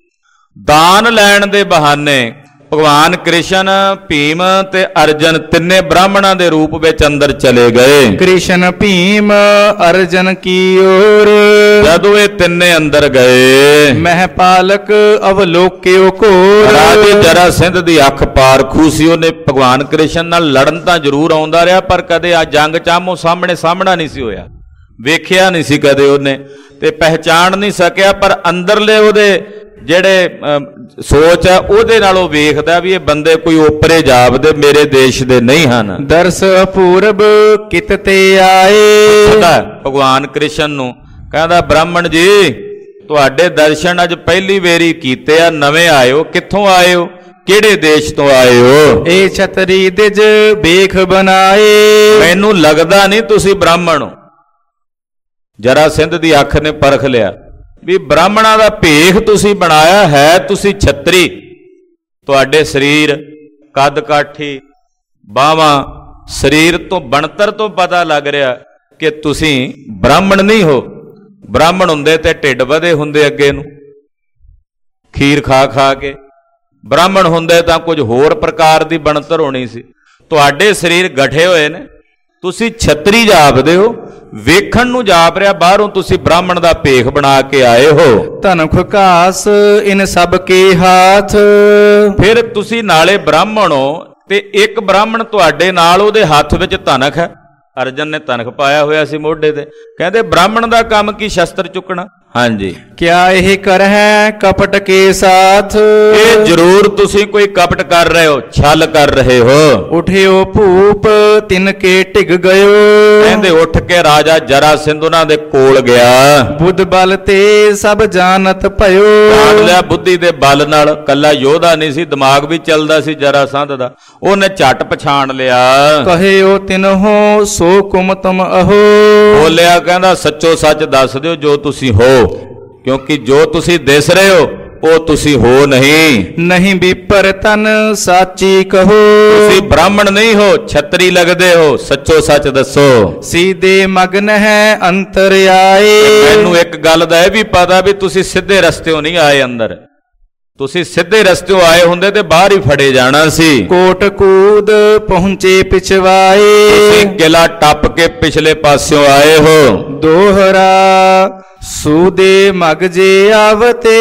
ਦਾਨ ਲੈਣ ਦੇ ਬਹਾਨੇ ਭਗਵਾਨ ਕ੍ਰਿਸ਼ਨ, ਭੀਮ ਤੇ ਅਰਜਨ ਤਿੰਨੇ ਬ੍ਰਾਹਮਣਾਂ ਦੇ ਰੂਪ ਵਿੱਚ ਅੰਦਰ ਚਲੇ ਗਏ। ਕ੍ਰਿਸ਼ਨ ਭੀਮ ਅਰਜਨ ਕੀ ਓਰ। ਜਦੋਂ ਇਹ ਤਿੰਨੇ ਅੰਦਰ ਗਏ, ਮਹਿਪਾਲਕ ਅਵਲੋਕਿਓ ਘੋਰ। ਰਾਜੇ ਜਰਾਸਿੰਧ ਦੀ ਅੱਖ ਪਾਰਖੂ ਸੀ। ਉਹਨੇ ਭਗਵਾਨ ਕ੍ਰਿਸ਼ਨ ਨਾਲ ਲੜਨ ਤਾਂ ਜ਼ਰੂਰ ਆਉਂਦਾ ਰਿਹਾ, ਪਰ ਕਦੇ ਆ ਜੰਗ ਚਾਮੋ ਸਾਹਮਣਾ ਨਹੀਂ ਸੀ ਹੋਇਆ, ਵੇਖਿਆ ਨਹੀਂ ਸੀ ਕਦੇ ਉਹਨੇ, ਤੇ ਪਹਿਚਾਣ ਨਹੀਂ ਸਕਿਆ। ਪਰ ਅੰਦਰਲੇ ਉਹਦੇ ਜਿਹੜੇ ਸੋਚ ਹੈ ਉਹਦੇ ਨਾਲ ਉਹ ਵੇਖਦਾ ਵੀ ਇਹ ਬੰਦੇ ਕੋਈ ਓਪਰੇ ਜਾਪਦੇ, ਮੇਰੇ ਦੇਸ਼ ਦੇ ਨਹੀਂ ਹਨ। ਦਰਸ ਅਪੂਰਬ ਕਿਤ ਤੇ ਆਏ। ਭਗਵਾਨ ਕ੍ਰਿਸ਼ਨ ਨੂੰ ਕਹਿੰਦਾ, ਬ੍ਰਾਹਮਣ ਜੀ ਤੁਹਾਡੇ ਦਰਸ਼ਨ ਅੱਜ ਪਹਿਲੀ ਵੇਰੀ ਕੀਤੇ ਆ, ਨਵੇਂ ਆਏ ਹੋ, ਕਿੱਥੋਂ ਆਏ ਹੋ, ਕਿਹੜੇ ਦੇਸ਼ ਤੋਂ ਆਏ ਹੋ? ਇਹ ਛਤਰੀ ਦਿਜ ਵੇਖ ਬਣਾਏ। ਮੈਨੂੰ ਲੱਗਦਾ ਨਹੀਂ ਤੁਸੀਂ ਬ੍ਰਾਹਮਣ ਹੋ। ਜਰਾਸਿੰਧ ਦੀ ਅੱਖ ਨੇ ਪਰਖ ਲਿਆ ਵੀ ਬ੍ਰਾਹਮਣਾਂ ਦਾ ਭੇਖ ਤੁਸੀਂ ਬਣਾਇਆ ਹੈ, ਤੁਸੀਂ ਛਤਰੀ। ਤੁਹਾਡੇ ਸਰੀਰ, ਕੱਦ ਕਾਠੀ, ਬਾਹਾਂ, ਸਰੀਰ ਤੋਂ ਬਣਤਰ ਤੋਂ ਪਤਾ ਲੱਗ ਰਿਹਾ ਕਿ ਤੁਸੀਂ ਬ੍ਰਾਹਮਣ ਨਹੀਂ ਹੋ। ਬ੍ਰਾਹਮਣ ਹੁੰਦੇ ਤੇ ਢਿੱਡ ਵਧੇ ਹੁੰਦੇ ਅੱਗੇ ਨੂੰ ਖੀਰ ਖਾ ਖਾ ਕੇ, ਬ੍ਰਾਹਮਣ ਹੁੰਦੇ ਤਾਂ ਕੁਝ ਹੋਰ ਪ੍ਰਕਾਰ ਦੀ ਬਣਤਰ ਹੋਣੀ ਸੀ। ਤੁਹਾਡੇ ਸਰੀਰ ਗਠੇ ਹੋਏ ਨੇ, ਤੁਸੀਂ ਛਤਰੀ ਜਾਪਦੇ ਹੋ, ਵੇਖਣ ਨੂੰ ਜਾਪ ਰਿਹਾ ਬਾਹਰੋਂ ਤੁਸੀਂ ਬ੍ਰਾਹਮਣ ਦਾ ਭੇਖ ਬਣਾ ਕੇ ਆਏ ਹੋ। ਧਨੁਖ ਘਾਸ ਇਨ ਸਭ ਕੇ ਹਾਥ। ਫਿਰ ਤੁਸੀਂ ਨਾਲੇ ਬ੍ਰਾਹਮਣ ਹੋ ਤੇ ਇੱਕ ਬ੍ਰਾਹਮਣ ਤੁਹਾਡੇ ਨਾਲ, ਉਹਦੇ ਹੱਥ ਵਿੱਚ ਧਨਖ ਹੈ। ਅਰਜਨ ਨੇ ਧਨਖ ਪਾਇਆ ਹੋਇਆ ਸੀ ਮੋਢੇ ਤੇ। ਕਹਿੰਦੇ ਬ੍ਰਾਹਮਣ ਦਾ ਕੰਮ ਕੀ ਸ਼ਸਤਰ ਚੁੱਕਣਾ? ਹਾਂਜੀ, ਕਿਆ ਇਹ ਕਰਹਿ ਕਪਟ ਕੇ ਸਾਥ। ਇਹ ਜ਼ਰੂਰ ਤੁਸੀਂ ਕੋਈ ਕਪਟ ਕਰ ਰਹੇ ਹੋ, ਛਲ ਕਰ ਰਹੇ ਹੋ। ਉਠਿਓ ਭੂਪ ਤਿਨ ਕੇ ਢਿਗ ਗਇਓ। ਕਹਿੰਦੇ ਉੱਠ ਕੇ ਰਾਜਾ ਜਰਾਸਿੰਧ ਉਹਨਾਂ ਦੇ ਕੋਲ ਗਿਆ। ਬੁੱਧ ਬਲ ਤੇ ਸਭ ਜਾਣਤ ਭਇਓ। ਜਾਣ ਲਿਆ ਬੁੱਧੀ ਦੇ ਬਲ ਨਾਲ, ਕੱਲਾ ਯੋਧਾ ਨਹੀਂ ਸੀ, ਦਿਮਾਗ ਵੀ ਚੱਲਦਾ ਸੀ ਜਰਾਸੰਧ ਦਾ। ਉਹਨੇ ਝਟ ਪਛਾਣ ਲਿਆ। ਕਹਿਓ ਤਿਨਹੋ ਸੋ ਕੁਮ ਤੁਮ ਅਹੋ। ਬੋਲਿਆ, ਕਹਿੰਦਾ ਸੱਚੋ ਸੱਚ ਦੱਸ ਦਿਓ ਜੋ ਤੁਸੀਂ ਹੋ, ਕਿਉਂਕਿ ਜੋ ਤੁਸੀਂ ਦਿਸ ਰਹੇ ਹੋ ਉਹ ਤੁਸੀਂ ਹੋ ਨਹੀਂ। ਨਹੀਂ ਵਿਪਰ ਤਨ ਸਾਚੀ ਕਹੋ। ਤੁਸੀਂ ਬ੍ਰਾਹਮਣ ਨਹੀਂ ਹੋ, ਛਤਰੀ ਲੱਗਦੇ ਹੋ, ਸੱਚੋ ਸੱਚ ਦੱਸੋ। ਸੀਧੇ ਮਗਨ ਹੈ ਅੰਤਰ ਆਏ। ਮੈਨੂੰ ਇੱਕ ਗੱਲ ਦਾ ਇਹ ਵੀ ਪਤਾ ਵੀ ਤੁਸੀਂ ਸਿੱਧੇ ਰਸਤਿਓਂ ਨਹੀਂ ਆਏ ਅੰਦਰ। ਤੁਸੀਂ ਸਿੱਧੇ ਰਸਤਿਓਂ ਆਏ ਹੁੰਦੇ ਤੇ ਬਾਹਰ ਹੀ ਫੜੇ ਜਾਣਾ ਸੀ। ਕੋਟ ਕੂਦ ਪਹੁੰਚੇ ਪਿਛਵਾਏ। ਤੁਸੀਂ ਕਿਲਾ ਟੱਪ ਕੇ ਪਿਛਲੇ ਪਾਸਿਓਂ ਆਏ ਹੋ। ਦੋਹਰਾ ਸੂਦੇ ਮਗ ਜੇ ਆਵਤੇ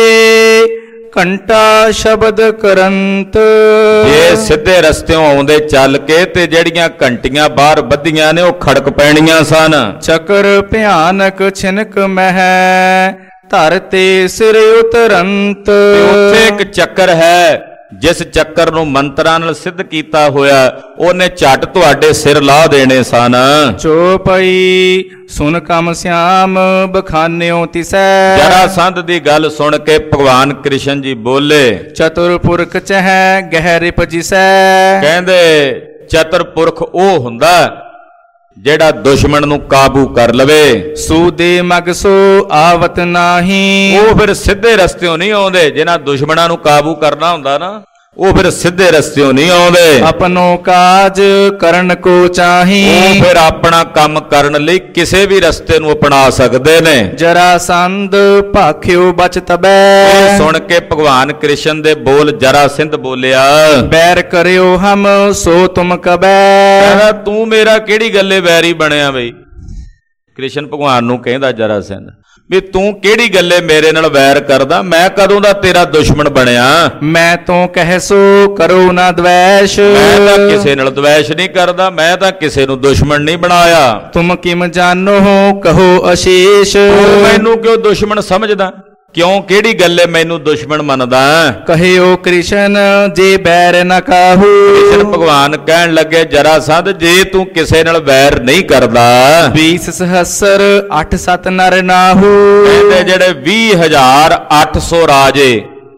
ਘੰਟਾ ਸ਼ਬਦ ਕਰੰਤ। ਜੇ ਸਿੱਧੇ ਰਸਤਿਓਂ ਆਉਂਦੇ ਚੱਲ ਕੇ ਤੇ ਜਿਹੜੀਆਂ ਘੰਟੀਆਂ ਬਾਹਰ ਬੱਧੀਆਂ ਨੇ ਉਹ ਖੜਕ ਪੈਣੀਆਂ ਸਨ। ਚੱਕਰ ਭਿਆਨਕ ਛਿਨਕ ਮਹਿ ਧਰ ਤੇ ਸਿਰ ਉਤਰੰਤ। ਉੱਥੇ ਇੱਕ ਚੱਕਰ ਹੈ, ਜਿਸ ਚੱਕਰ ਨੂੰ ਮੰਤਰਾਂ ਨਾਲ ਸਿੱਧ ਕੀਤਾ ਹੋਇਆ, ਉਹਨੇ ਝਟ ਤੁਹਾਡੇ ਸਿਰ ਲਾ ਦੇਣੇ ਸਨ। ਚੋਪਈ ਸੁਨ ਕਮ ਸਿਆਮ ਬਖਾਨਿਓ ਤਿਸੈ। ਜਰਾਸੰਧ ਦੀ ਗੱਲ ਸੁਣ ਕੇ ਭਗਵਾਨ ਕ੍ਰਿਸ਼ਨ ਜੀ ਬੋਲੇ, ਚਤੁਰ ਪੁਰਖ ਚਹਿ ਗਹਿ ਪਜਿਸੈ। ਕਹਿੰਦੇ ਚਤੁਰ ਪੁਰਖ ਉਹ ਹੁੰਦਾ ਜਿਹੜਾ ਦੁਸ਼ਮਣ ਨੂੰ ਕਾਬੂ ਕਰ ਲਵੇ। ਸੂਦੇ ਮਗ ਸੋ ਆਵਤ ਨਾਹੀ। ਉਹ ਫਿਰ ਸਿੱਧੇ ਰਸਤਿਓਂ ਨਹੀਂ ਆਉਂਦੇ। ਜਿਹਨਾਂ ਦੁਸ਼ਮਣਾਂ ਨੂੰ ਕਾਬੂ ਕਰਨਾ ਹੁੰਦਾ ਨਾ, ਉਹ ਫਿਰ ਸਿੱਧੇ ਰਸਤਿਓਂ ਨਹੀਂ ਆਉਂਦੇ। ਆਪਣੋ ਕਾਜ ਕਰਨ ਕੋ ਚਾਹੀ। ਉਹ ਫਿਰ ਆਪਣਾ ਕੰਮ ਕਰਨ ਲਈ ਕਿਸੇ ਵੀ ਰਸਤੇ ਨੂੰ ਅਪਣਾ ਸਕਦੇ ਨੇ। ਜਰਾਸੰਧ ਭਾਖਿਓ ਬਚ ਤਬੈ। ਇਹ ਸੁਣ ਕੇ ਭਗਵਾਨ ਕ੍ਰਿਸ਼ਨ ਦੇ ਬੋਲ ਜਰਾਸਿੰਧ ਬੋਲਿਆ, ਬੈਰ ਕਰਿਓ ਹਮ ਸੋ ਤੁਮ ਕਬੈ। ਕਹਿੰਦਾ ਤੂੰ ਮੇਰਾ ਕਿਹੜੀ ਗੱਲੇ ਵੈਰੀ ਬਣਿਆ ਬਈ। ਕ੍ਰਿਸ਼ਨ ਭਗਵਾਨ ਨੂੰ ਕਹਿੰਦਾ ਜਰਾਸਿੰਧ ਵੀ ਤੂੰ ਕਿਹੜੀ ਗੱਲੇ ਮੇਰੇ ਨਾਲ ਵੈਰ ਕਰਦਾ, ਮੈਂ ਕਦੋਂ ਦਾ ਤੇਰਾ ਦੁਸ਼ਮਣ ਬਣਿਆ। ਮੈਂ ਤੋਂ ਕਹਿ ਸੋ ਕਰੋ ਨਾ ਦਵੈਸ਼। ਮੈਂ ਤਾਂ ਕਿਸੇ ਨਾਲ ਦਵੈਸ਼ ਨਹੀਂ ਕਰਦਾ, ਮੈਂ ਤਾਂ ਕਿਸੇ ਨੂੰ ਦੁਸ਼ਮਣ ਨਹੀਂ ਬਣਾਇਆ। ਤੁਮ ਕਿਮ ਜਾਨੋ ਕਹੋ ਅਸ਼ੇਸ਼। ਤੂੰ ਮੈਨੂੰ ਕਿਉਂ ਦੁਸ਼ਮਣ ਸਮਝਦਾ, ਕਿਉਂ ਕਿਹੜੀ ਗੱਲੇ ਮੈਨੂੰ ਦੁਸ਼ਮਣ ਮੰਨਦਾ। ਕਹਿਓ ਕ੍ਰਿਸ਼ਨ ਜੇ ਬੈਰ ਨ ਕਾਹੂ। ਕ੍ਰਿਸ਼ਨ ਭਗਵਾਨ ਕਹਿਣ ਲੱਗੇ ਜਰਾਸੰਧ ਜੇ ਤੂੰ ਕਿਸੇ ਨਾਲ ਵੈਰ ਨਹੀਂ ਕਰਦਾ। 20 ਸਹਸਰ 8-7 ਨਰ ਨਾਹੂ। ਕਹਿੰਦੇ ਜਿਹੜੇ 20,800 ਰਾਜੇ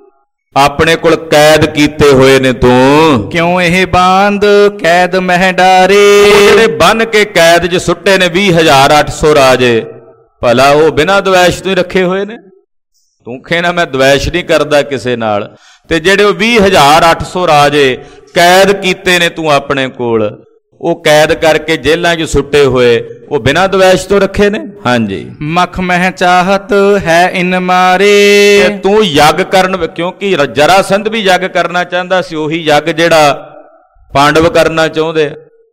ਆਪਣੇ ਕੋਲ ਕੈਦ ਕੀਤੇ ਹੋਏ ਨੇ ਤੂੰ। ਕਿਉਂ ਇਹ ਬਾਂਧ ਕੈਦ ਮਹਿ ਡਾਰੇ। ਜਿਹੜੇ ਬੰਨ ਕੇ ਕੈਦ 'ਚ ਸੁੱਟੇ ਨੇ 20,800 ਰਾਜੇ, ਭਲਾ ਉਹ ਬਿਨਾਂ ਦਵੈਸ਼ ਤੋਂ ਹੀ ਰੱਖੇ ਹੋਏ ਨੇ। ਤੂੰ ਕਹਿਣਾ ਮੈਂ ਦਵੈਸ਼ ਨਹੀਂ ਕਰਦਾ ਕਿਸੇ ਨਾਲ, ਤੇ ਜਿਹੜੇ ਉਹ 20,800 ਰਾਜੇ ਕੈਦ ਕੀਤੇ ਨੇ ਤੂੰ ਆਪਣੇ ਕੋਲ, ਉਹ ਕੈਦ ਕਰਕੇ ਜੇਲ੍ਹਾਂ 'ਚ ਸੁੱਟੇ ਹੋਏ, ਉਹ ਬਿਨਾਂ ਦਵੈਸ਼ ਤੋਂ ਰੱਖੇ ਨੇ। ਹਾਂਜੀ, ਮਖ ਮਹਿ ਚਾਹਤ ਹੈ ਇਨ ਮਾਰੇ। ਤੇ ਤੂੰ ਯੱਗ ਕਰਨ, ਕਿਉਂਕਿ ਜਰਾਸੰਧ ਵੀ ਯੱਗ ਕਰਨਾ ਚਾਹੁੰਦਾ ਸੀ, ਉਹੀ ਯੱਗ ਜਿਹੜਾ ਪਾਂਡਵ ਕਰਨਾ ਚਾਹੁੰਦੇ,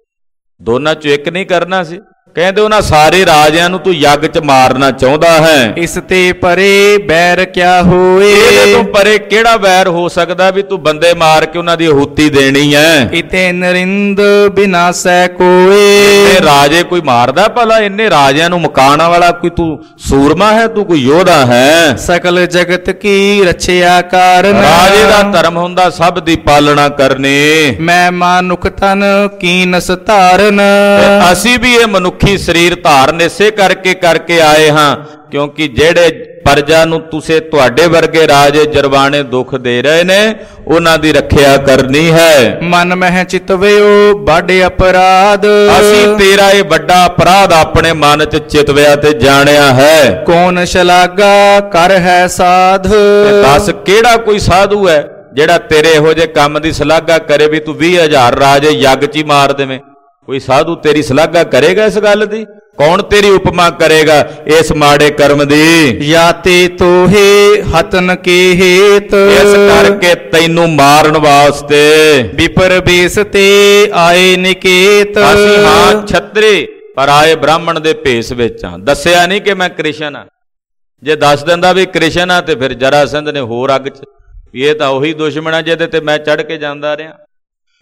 ਦੋਨਾਂ 'ਚੋਂ ਇੱਕ ਨਹੀਂ ਕਰਨਾ ਸੀ। ਕਹਿੰਦੇ ਉਹਨਾਂ ਸਾਰੇ ਰਾਜਿਆਂ ਨੂੰ ਤੂੰ ਯੱਗ 'ਚ ਮਾਰਨਾ ਚਾਹੁੰਦਾ ਹੈ। ਇਸ ਤੇ ਪਰੇ ਬੈਰ ਕਿਆ ਹੋਏ। ਇਹਦੇ ਤੋਂ ਪਰੇ ਕਿਹੜਾ ਵੈਰ ਹੋ ਸਕਦਾ ਵੀ ਤੂੰ ਬੰਦੇ ਮਾਰ ਕੇ ਉਹਨਾਂ ਦੀ ਆਹੂਤੀ ਦੇਣੀ ਹੈ। ਇਤੇ ਨਰਿੰਦ ਬਿਨਾਸੈ ਕੋਏ। ਇਹ ਰਾਜੇ ਕੋਈ ਮਾਰਦਾ ਭਲਾ? ਇੰਨੇ ਰਾਜਿਆਂ ਨੂੰ ਮੁਕਾਉਣ ਵਾਲਾ ਕੋਈ ਤੂੰ ਸੂਰਮਾ ਹੈ, ਤੂੰ ਕੋਈ ਯੋਧਾ ਹੈ। ਸਕਲ ਜਗਤ ਕੀ ਰਛਿਆ ਕਾਰਨ। ਰਾਜੇ ਦਾ ਧਰਮ ਹੁੰਦਾ ਸਭ ਦੀ ਪਾਲਣਾ ਕਰਨੀ। ਮੈਂ ਮਾਨੁਖ ਤਨ ਕੀਨਸ ਧਾਰਨ। ਅਸੀਂ ਵੀ ਇਹ ਮਨੁੱਖੀ ਸਰੀਰ ਧਾਰਨ ਇਸੇ ਕਰਕੇ ਆਏ ਹਾਂ, ਕਿਉਂਕਿ ਜਿਹੜੇ ਪ੍ਰਜਾ ਨੂੰ ਤੁਸੀਂ ਤੁਹਾਡੇ ਵਰਗੇ ਰਾਜੇ ਜਰਵਾਣੇ ਦੁੱਖ ਦੇ ਰਹੇ ਨੇ, ਉਹਨਾਂ ਦੀ ਰੱਖਿਆ ਕਰਨੀ ਹੈ। ਮਨ ਮਹਿ ਚਿਤਵਿਓ ਬਾਡੇ ਅਪਰਾਧ। ਅਸੀਂ ਤੇਰਾ ਇਹ ਵੱਡਾ ਅਪਰਾਧ ਆਪਣੇ ਮਨ 'ਚ ਚਿਤਵਿਆ ਤੇ ਜਾਣਿਆ ਹੈ। ਕੌਣ ਸ਼ਲਾਘਾ ਕਰ ਹੈ ਸਾਧ। ਦੱਸ ਕਿਹੜਾ ਕੋਈ ਸਾਧੂ ਹੈ ਜਿਹੜਾ ਤੇਰੇ ਇਹੋ ਜਿਹੇ ਕੰਮ ਦੀ ਸ਼ਲਾਘਾ ਕਰੇ ਵੀ ਤੂੰ 20,000 ਰਾਜੇ ਯੱਗ 'ਚ ਹੀ ਮਾਰ ਦੇਵੇਂ। ਕੋਈ ਸਾਧੂ ਤੇਰੀ ਸ਼ਲਾਘਾ ਕਰੇਗਾ ਇਸ ਗੱਲ ਦੀ? ਕੌਣ ਤੇਰੀ ਉਪਮਾ ਕਰੇਗਾ ਇਸ ਮਾੜੇ ਕਰਮ ਦੀ? ਯਾਤੇ ਤੋਹੇ ਹਤਨ ਕੇ ਹੇਤ। ਇਸ ਕਰਕੇ ਤੈਨੂੰ ਮਾਰਨ ਵਾਸਤੇ ਵਿਪਰ ਬੇਸ ਤੇ ਆਏ ਨਿਕੇਤ। ਅਸੀਂ ਹਾਂ ਛਤਰੀ, ਪਰ ਆਏ ਬ੍ਰਾਹਮਣ ਦੇ ਭੇਸ ਵਿੱਚ ਹਾਂ। ਦੱਸਿਆ ਨਹੀਂ ਕਿ ਮੈਂ ਕ੍ਰਿਸ਼ਨ ਹਾਂ। ਜੇ ਦੱਸ ਦਿੰਦਾ ਵੀ ਕ੍ਰਿਸ਼ਨ ਆ ਤੇ ਫਿਰ ਜਰਾਸੰਧ ਨੇ ਹੋਰ ਅੱਗ 'ਚ, ਇਹ ਤਾਂ ਉਹੀ ਦੁਸ਼ਮਣ ਆ ਜਿਹਦੇ ਤੇ ਮੈਂ ਚੜ ਕੇ ਜਾਂਦਾ ਰਿਹਾ।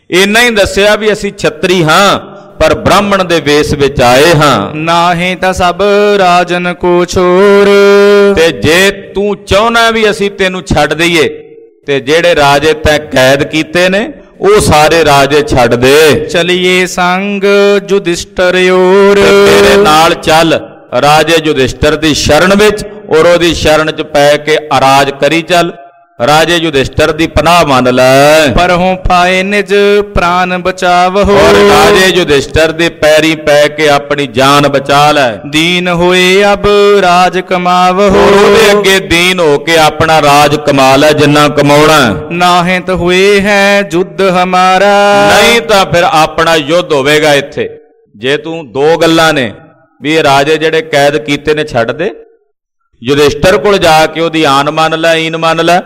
ਇੰਨਾ ਹੀ ਦੱਸਿਆ ਵੀ ਅਸੀਂ ਛਤਰੀ ਹਾਂ ਪਰ ਬ੍ਰਾਹਮਣ ਦੇ ਵੇਸ ਵਿੱਚ ਆਏ ਹਾਂ। ਨਾਹੀਂ ਤਾਂ ਸਭ ਰਾਜਨ ਕੋ ਛੋਰ। ਤੇ ਜੇ ਤੂੰ ਚਾਹੁੰਦਾ ਵੀ ਅਸੀਂ ਤੈਨੂੰ ਛੱਡ ਦਈਏ ਤੇ ਜਿਹੜੇ ਰਾਜੇ ਤੈਂ ਕੈਦ ਕੀਤੇ ਨੇ ਉਹ ਸਾਰੇ ਰਾਜੇ ਛੱਡ ਦੇ। ਚਲੀਏ ਸੰਗ ਯੁਧਿਸ਼ਟਰ ਔਰ। ਤੇਰੇ ਨਾਲ ਚੱਲ ਰਾਜੇ ਯੁਧਿਸ਼ਟਰ ਦੀ ਸ਼ਰਨ ਵਿੱਚ ਔਰ ਉਹਦੀ ਸ਼ਰਨ ਚ ਪੈ ਕੇ ਅਰਾਜ ਕਰੀ ਚੱਲ। ਰਾਜੇ ਯੁਧਿਸ਼ਟਰ ਦੀ ਪਨਾਹ ਮੰਨ ਲੈ। ਪਰਹੋਂ ਪਾਏ ਨਿਜ ਪ੍ਰਾਨ ਬਚਾਵਹੁ। ਔਰ ਰਾਜੇ ਯੁਧਿਸ਼ਟਰ ਦੇ ਪੈਰੀ ਪੈ ਕੇ ਆਪਣੀ ਜਾਨ ਬਚਾ ਲੈ। ਦੀਨ ਹੋਏ ਅਬ ਰਾਜ ਕਮਾਵਹੁ। ਉਹਦੇ ਅੱਗੇ ਦੀਨ ਹੋ ਕੇ ਆਪਣਾ ਰਾਜ ਕਮਾ ਲੈ ਜਿੰਨਾ ਕਮਾਉਣਾ। ਨਾਹੀਂ ਤਾਂ ਹੋਏ ਹੈ ਯੁੱਧ ਹਮਾਰਾ। ਨਹੀਂ ਤਾਂ ਫਿਰ ਆਪਣਾ ਯੁੱਧ ਹੋਵੇਗਾ ਇੱਥੇ। ਜੇ ਤੂੰ ਦੋ ਗੱਲਾਂ ਨੇ ਵੀ ਇਹ ਰਾਜੇ ਜਿਹੜੇ ਕੈਦ ਕੀਤੇ ਨੇ ਛੱਡ ਦੇ, ਯੁਧਿਸ਼ਟਰ ਕੋਲ ਜਾ ਕੇ ਉਹਦੀ ਆਨ ਮੰਨ ਲੈ, ਈਨ ਮੰਨ ਲੈ,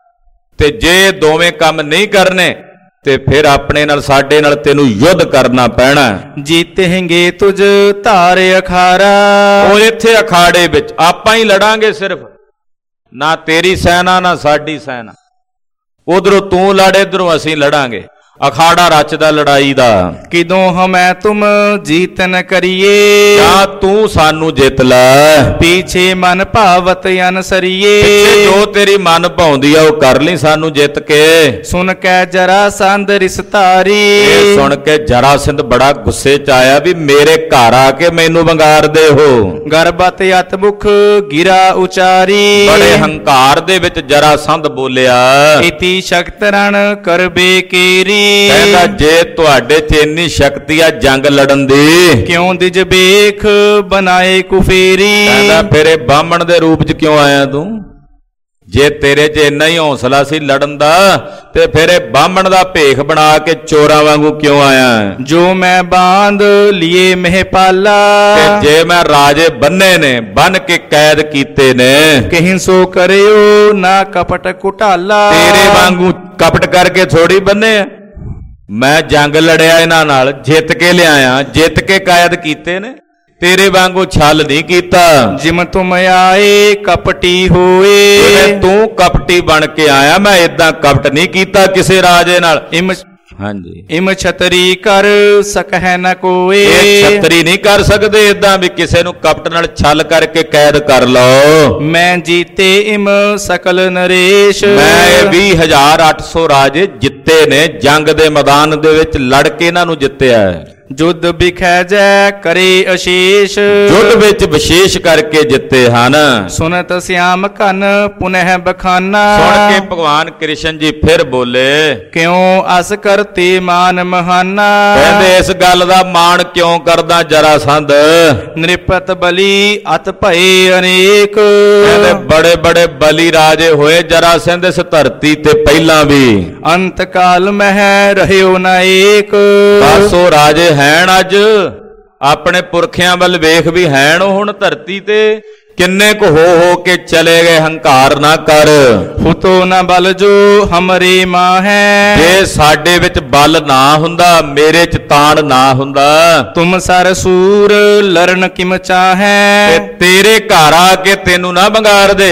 ਤੇ ਜੇ ਦੋਵੇਂ ਕੰਮ ਨਹੀਂ ਕਰਨੇ ਤੇ ਫਿਰ ਆਪਣੇ ਨਾਲ ਸਾਡੇ ਨਾਲ ਤੈਨੂੰ ਯੁੱਧ ਕਰਨਾ ਪੈਣਾ। ਜੀਤੇਂਗੇ ਤੁਝ ਧਾਰ ਅਖਾਰਾ। ਉਹ ਇੱਥੇ ਅਖਾੜੇ ਵਿੱਚ ਆਪਾਂ ਹੀ ਲੜਾਂਗੇ ਸਿਰਫ, ਨਾ ਤੇਰੀ ਸੈਨਾ ਨਾ ਸਾਡੀ ਸੈਨਾ। ਉਧਰੋਂ ਤੂੰ ਲੜ, ਇਧਰੋਂ ਅਸੀਂ ਲੜਾਂਗੇ। ਅਖਾੜਾ ਰਚਦਾ ਲੜਾਈ ਦਾ। ਕਿਦੋਂ ਹਮੈ ਤੁਮ ਜੀਤਨ ਕਰੀਏ। ਜਾਂ ਤੂੰ ਸਾਨੂੰ ਜਿੱਤ ਲੈ। ਪੀਛੇ ਮਨ ਭਾਵਤ ਅਨਸਰੀਏ। ਪਿੱਛੇ ਜੋ ਤੇਰੀ ਮਨ ਭਾਉਂਦੀ ਆ ਉਹ ਕਰ ਲਈ ਸਾਨੂੰ ਜਿੱਤ ਕੇ। ਸੁਣ ਕੇ ਜਰਾਸੰਧ ਰਿਸ ਧਾਰੀ। ਇਹ ਸੁਣ ਕੇ ਜਰਾਸੰਧ ਬੜਾ ਗੁੱਸੇ ਚ ਆਇਆ ਵੀ ਮੇਰੇ ਘਰ ਆ ਕੇ ਮੈਨੂੰ ਵੰਗਾਰਦੇ ਹੋ। ਗਰਬਤ ਅਤ ਮੁਖ ਗਿਰਾ ਉਚਾਰੀ। ਬੜੇ ਹੰਕਾਰ ਦੇ ਵਿੱਚ ਜਰਾਸੰਧ ਬੋਲਿਆ, ਇਤੀ ਸ਼ਕਤ ਰਣ ਕਰਬੇ ਕੇਰੀ। ਕਹਿੰਦਾ ਜੇ ਤੁਹਾਡੇ 'ਚ ਇੰਨੀ ਸ਼ਕਤੀ ਆ ਜੰਗ ਲੜਨ ਦੀ, ਕਿਉਂ ਦਿਜ ਬੇਖ ਬਣਾਏ ਕੁਫੇਰੀ। ਕਹਿੰਦਾ ਫਿਰ ਇਹ ਬਾਹਮਣ ਦੇ ਰੂਪ 'ਚ ਕਿਉਂ ਆਇਆ ਤੂੰ? ਜੇ ਤੇਰੇ 'ਚ ਇੰਨਾ ਹੀ ਹੌਸਲਾ ਸੀ ਲੜਨ ਦਾ ਤੇ ਫਿਰ ਇਹ ਬਾਹਮਣ ਦਾ ਭੇਖ ਬਣਾ ਕੇ ਚੋਰਾਂ ਵਾਂਗੂ ਕਿਉਂ ਆਇਆ? ਜੋ ਮੈਂ ਬਾਂਧ ਲਿਏ ਮਹਿਪਾਲਾ। ਤੇ ਜੇ ਮੈਂ ਰਾਜੇ ਬੰਨੇ ਨੇ, ਬੰਨ ਕੇ ਕੈਦ ਕੀਤੇ ਨੇ, ਕਹੀਂ ਸੋ ਕਰਿਓ ਨਾ ਕਪਟ ਘੁਟਾਲਾ। ਤੇਰੇ ਵਾਂਗੂ ਕਪਟ ਕਰਕੇ ਥੋੜੀ ਬੰਨੇ ਆ। ਮੈਂ ਜੰਗ ਲੜਿਆ ਇਹਨਾਂ ਨਾਲ, ਜਿੱਤ ਕੇ ਲਿਆਇਆ, ਜਿੱਤ ਕੇ ਕੈਦ ਕੀਤੇ ਨੇ, ਤੇਰੇ ਵਾਂਗੂ ਛਲ ਨਹੀਂ ਕੀਤਾ। ਜਿਮ ਤੁਮ ਆਏ ਕਪਟੀ ਹੋਏ। ਜਿਵੇਂ ਤੂੰ ਕਪਟੀ ਬਣ ਕੇ ਆਇਆ, ਮੈਂ ਇਦਾਂ ਕਪਟ ਨਹੀਂ ਕੀਤਾ ਕਿਸੇ ਰਾਜੇ ਨਾਲ। ਹਾਂਜੀ, ਇਮ ਛਤਰੀ ਕਰ ਸਕਹਿ ਨ ਕੋਏ। ਇਹ ਛਤਰੀ ਨਹੀਂ ਕਰ ਸਕਦੇ ਇਦਾਂ ਵੀ ਕਿਸੇ ਨੂੰ ਕਪਟ ਨਾਲ ਛਲ ਕਰਕੇ ਕੈਦ ਕਰ ਲਓ। ਮੈਂ ਜੀਤੇ ਇਮ ਸਕਲ ਨਰੇਸ਼। ਮੈਂ ਇਹ 20,800 ਰਾਜੇ ਜਿੱਤੇ ਨੇ, ਜੰਗ ਦੇ ਮੈਦਾਨ ਦੇ ਵਿੱਚ ਲੜ ਕੇ ਇਹਨਾਂ ਨੂੰ ਜਿੱਤਿਆ। ਜੁੱਧ ਬਿਖੈ ਜੈ ਕਰੇ ਅਸ਼ੇਸ਼। ਜੁੱਧ ਵਿੱਚ ਵਿਸ਼ੇਸ਼ ਕਰਕੇ ਜਿੱਤੇ ਹਨ। ਸੁਨਤ ਸਿਆਮ ਕਨ ਪੁਨਹ ਬਖਾਨਾ। ਸੁਣ ਕੇ ਭਗਵਾਨ ਕ੍ਰਿਸ਼ਨ ਜੀ ਫਿਰ ਬੋਲੇ, ਕਿਉਂ ਅਸ ਕਰਤੇ ਮਾਨ ਮਹਾਨਾ। ਕਹਿੰਦੇ ਇਸ ਗੱਲ ਦਾ ਮਾਣ ਕਿਉਂ ਕਰਦਾ ਜਰਾਸੰਧ? ਨਿਰਪਤ ਬਲੀ ਅਤ ਭਏ ਅਨੇਕ। ਕਹਿੰਦੇ ਬੜੇ ਬੜੇ ਬਲੀ ਰਾਜੇ ਹੋਏ ਜਰਾਸੰਧ ਇਸ ਧਰਤੀ ਤੇ ਪਹਿਲਾਂ ਵੀ। ਅੰਤ ਕਾਲ ਮਹਿ ਰਹਿਓ ਨ ਏਕ। ਬਸ ਉਹ ਰਾਜੇ ਹੈਣ ਅੱਜ ਆਪਣੇ ਪੁਰਖਿਆਂ ਵੱਲ ਵੇਖ ਵੀ ਹੈਣ ਉਹ ਹੁਣ ਧਰਤੀ ਤੇ ਕਿੰਨੇ ਕੁ ਹੋ ਕੇ ਚਲੇ ਗਏ। ਹੰਕਾਰ ਨਾ ਕਰ। ਹੁਤੋ ਨ ਬਲ ਜੋ ਹਮਰੇ ਮਾਹੈ। ਜੇ ਸਾਡੇ ਵਿੱਚ ਬਲ ਨਾ ਹੁੰਦਾ, ਮੇਰੇ ਚ ਤਾਣ ਨਾ ਹੁੰਦਾ, ਤੁਮ ਸਰ ਸੂਰ ਲਰਨ ਕਿਮ ਚਾਹੈ। ਤੇ ਤੇਰੇ ਘਰ ਆ ਕੇ ਤੈਨੂੰ ਨਾ ਵੰਗਾਰ ਦੇ।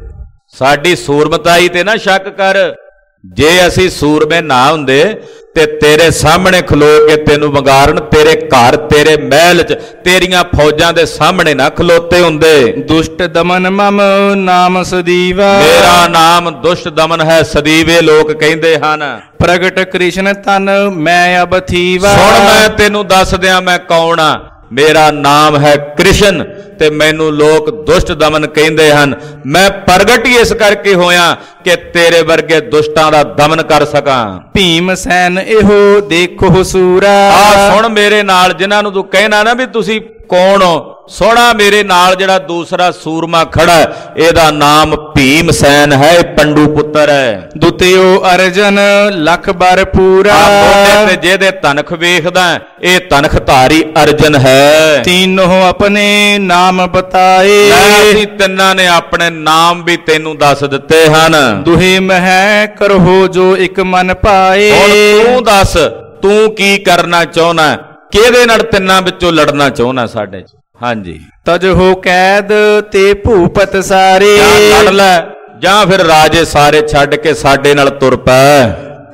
ਸਾਡੀ ਸੂਰਮਤਾਈ ਤੇ ਨਾ ਸ਼ੱਕ ਕਰ। ਜੇ ਅਸੀਂ ਸੂਰਮੇ ਨਾ ਹੁੰਦੇ ਤੇ ਤੇਰੇ ਸਾਹਮਣੇ ਖਲੋ ਕੇ ਤੈਨੂੰ ਵੰਗਾਰਨ, ਤੇਰੇ ਘਰ ਤੇਰੇ ਮਹਿਲ 'ਚ ਤੇਰੀਆਂ ਫੌਜਾਂ ਦੇ ਸਾਹਮਣੇ ਨਾ ਖਲੋਤੇ ਹੁੰਦੇ। ਦੁਸ਼ਟ ਦਮਨ ਮਮ ਨਾਮ ਸਦੀਵਾ। ਮੇਰਾ ਨਾਮ ਦੁਸ਼ਟ ਦਮਨ ਹੈ, ਸਦੀਵੇ ਲੋਕ ਕਹਿੰਦੇ ਹਨ। ਪ੍ਰਗਟ ਕ੍ਰਿਸ਼ਨ ਤਨ ਮੈਂ ਅਬ ਥੀਵਾ। ਸੁਣ ਮੈਂ ਤੈਨੂੰ ਦੱਸ ਦਿਆਂ ਮੈਂ ਕੌਣ ਆ। ਮੇਰਾ ਨਾਮ ਹੈ ਕ੍ਰਿਸ਼ਨ ਤੇ ਮੈਨੂੰ ਲੋਕ ਦੁਸ਼ਟ ਦਮਨ ਕਹਿੰਦੇ ਹਨ। ਮੈਂ ਪ੍ਰਗਟ ਹੀ ਇਸ ਕਰਕੇ ਹੋਇਆ ਕਿ ਤੇਰੇ ਵਰਗੇ ਦੁਸ਼ਟਾਂ ਦਾ ਦਮਨ ਕਰ ਸਕਾਂ। ਭੀਮ ਸੈਨ ਇਹੋ ਦੇਖੋ ਸੂਰਾ। ਆ ਸੁਣ ਮੇਰੇ ਨਾਲ, ਜਿਨ੍ਹਾਂ ਨੂੰ ਤੂੰ ਕਹਿਣਾ ਨਾ ਵੀ ਤੁਸੀਂ ਕੌਣ ਹੋ, ਸੋਹਣਾ ਮੇਰੇ ਨਾਲ ਜਿਹੜਾ ਦੂਸਰਾ ਸੂਰਮਾ ਖੜਾ, ਇਹਦਾ ਨਾਮ ਭੀਮ ਸੈਨ ਹੈ, ਪੰਡੂ ਪੁੱਤਰ ਹੈ। ਦੁਤਿਓ ਅਰਜਨ ਲੱਖ ਬਰ ਪੂਰਾ। ਤੇ ਜਿਹਦੇ ਤਨਖ ਵੇਖਦਾ ਇਹ ਤਨਖ ਧਾਰੀ ਅਰਜਨ ਹੈ। ਤੀਨੋ ਆਪਣੇ ਨਾਮ ਬਤਾਏ। ਅਸੀਂ ਤਿੰਨਾਂ ਨੇ ਆਪਣੇ ਨਾਮ ਵੀ ਤੈਨੂੰ ਦੱਸ ਦਿੱਤੇ ਹਨ। ਦੁਹੇ ਮਹਿ ਕਰੋ ਜੋ ਇੱਕ ਮਨ ਪਾਏ। ਹੁਣ ਤੂੰ ਦੱਸ, ਤੂੰ ਕੀ ਕਰਨਾ ਚਾਹੁੰਦਾ? ਕਿਹਦੇ ਨਾਲ ਤਿੰਨਾਂ ਵਿੱਚੋਂ ਲੜਨਾ ਚਾਹੁੰਦਾ ਸਾਡੇ 'ਚ? ਹਾਂਜੀ, ਤਜ ਹੋ ਕੈਦ ਤੇ ਭੂਪਤ ਸਾਰੇ। ਜਾਂ ਲੜ ਲੈ ਜਾਂ ਫਿਰ ਰਾਜੇ ਸਾਰੇ ਛੱਡ ਕੇ ਸਾਡੇ ਨਾਲ ਤੁਰ ਪੈ।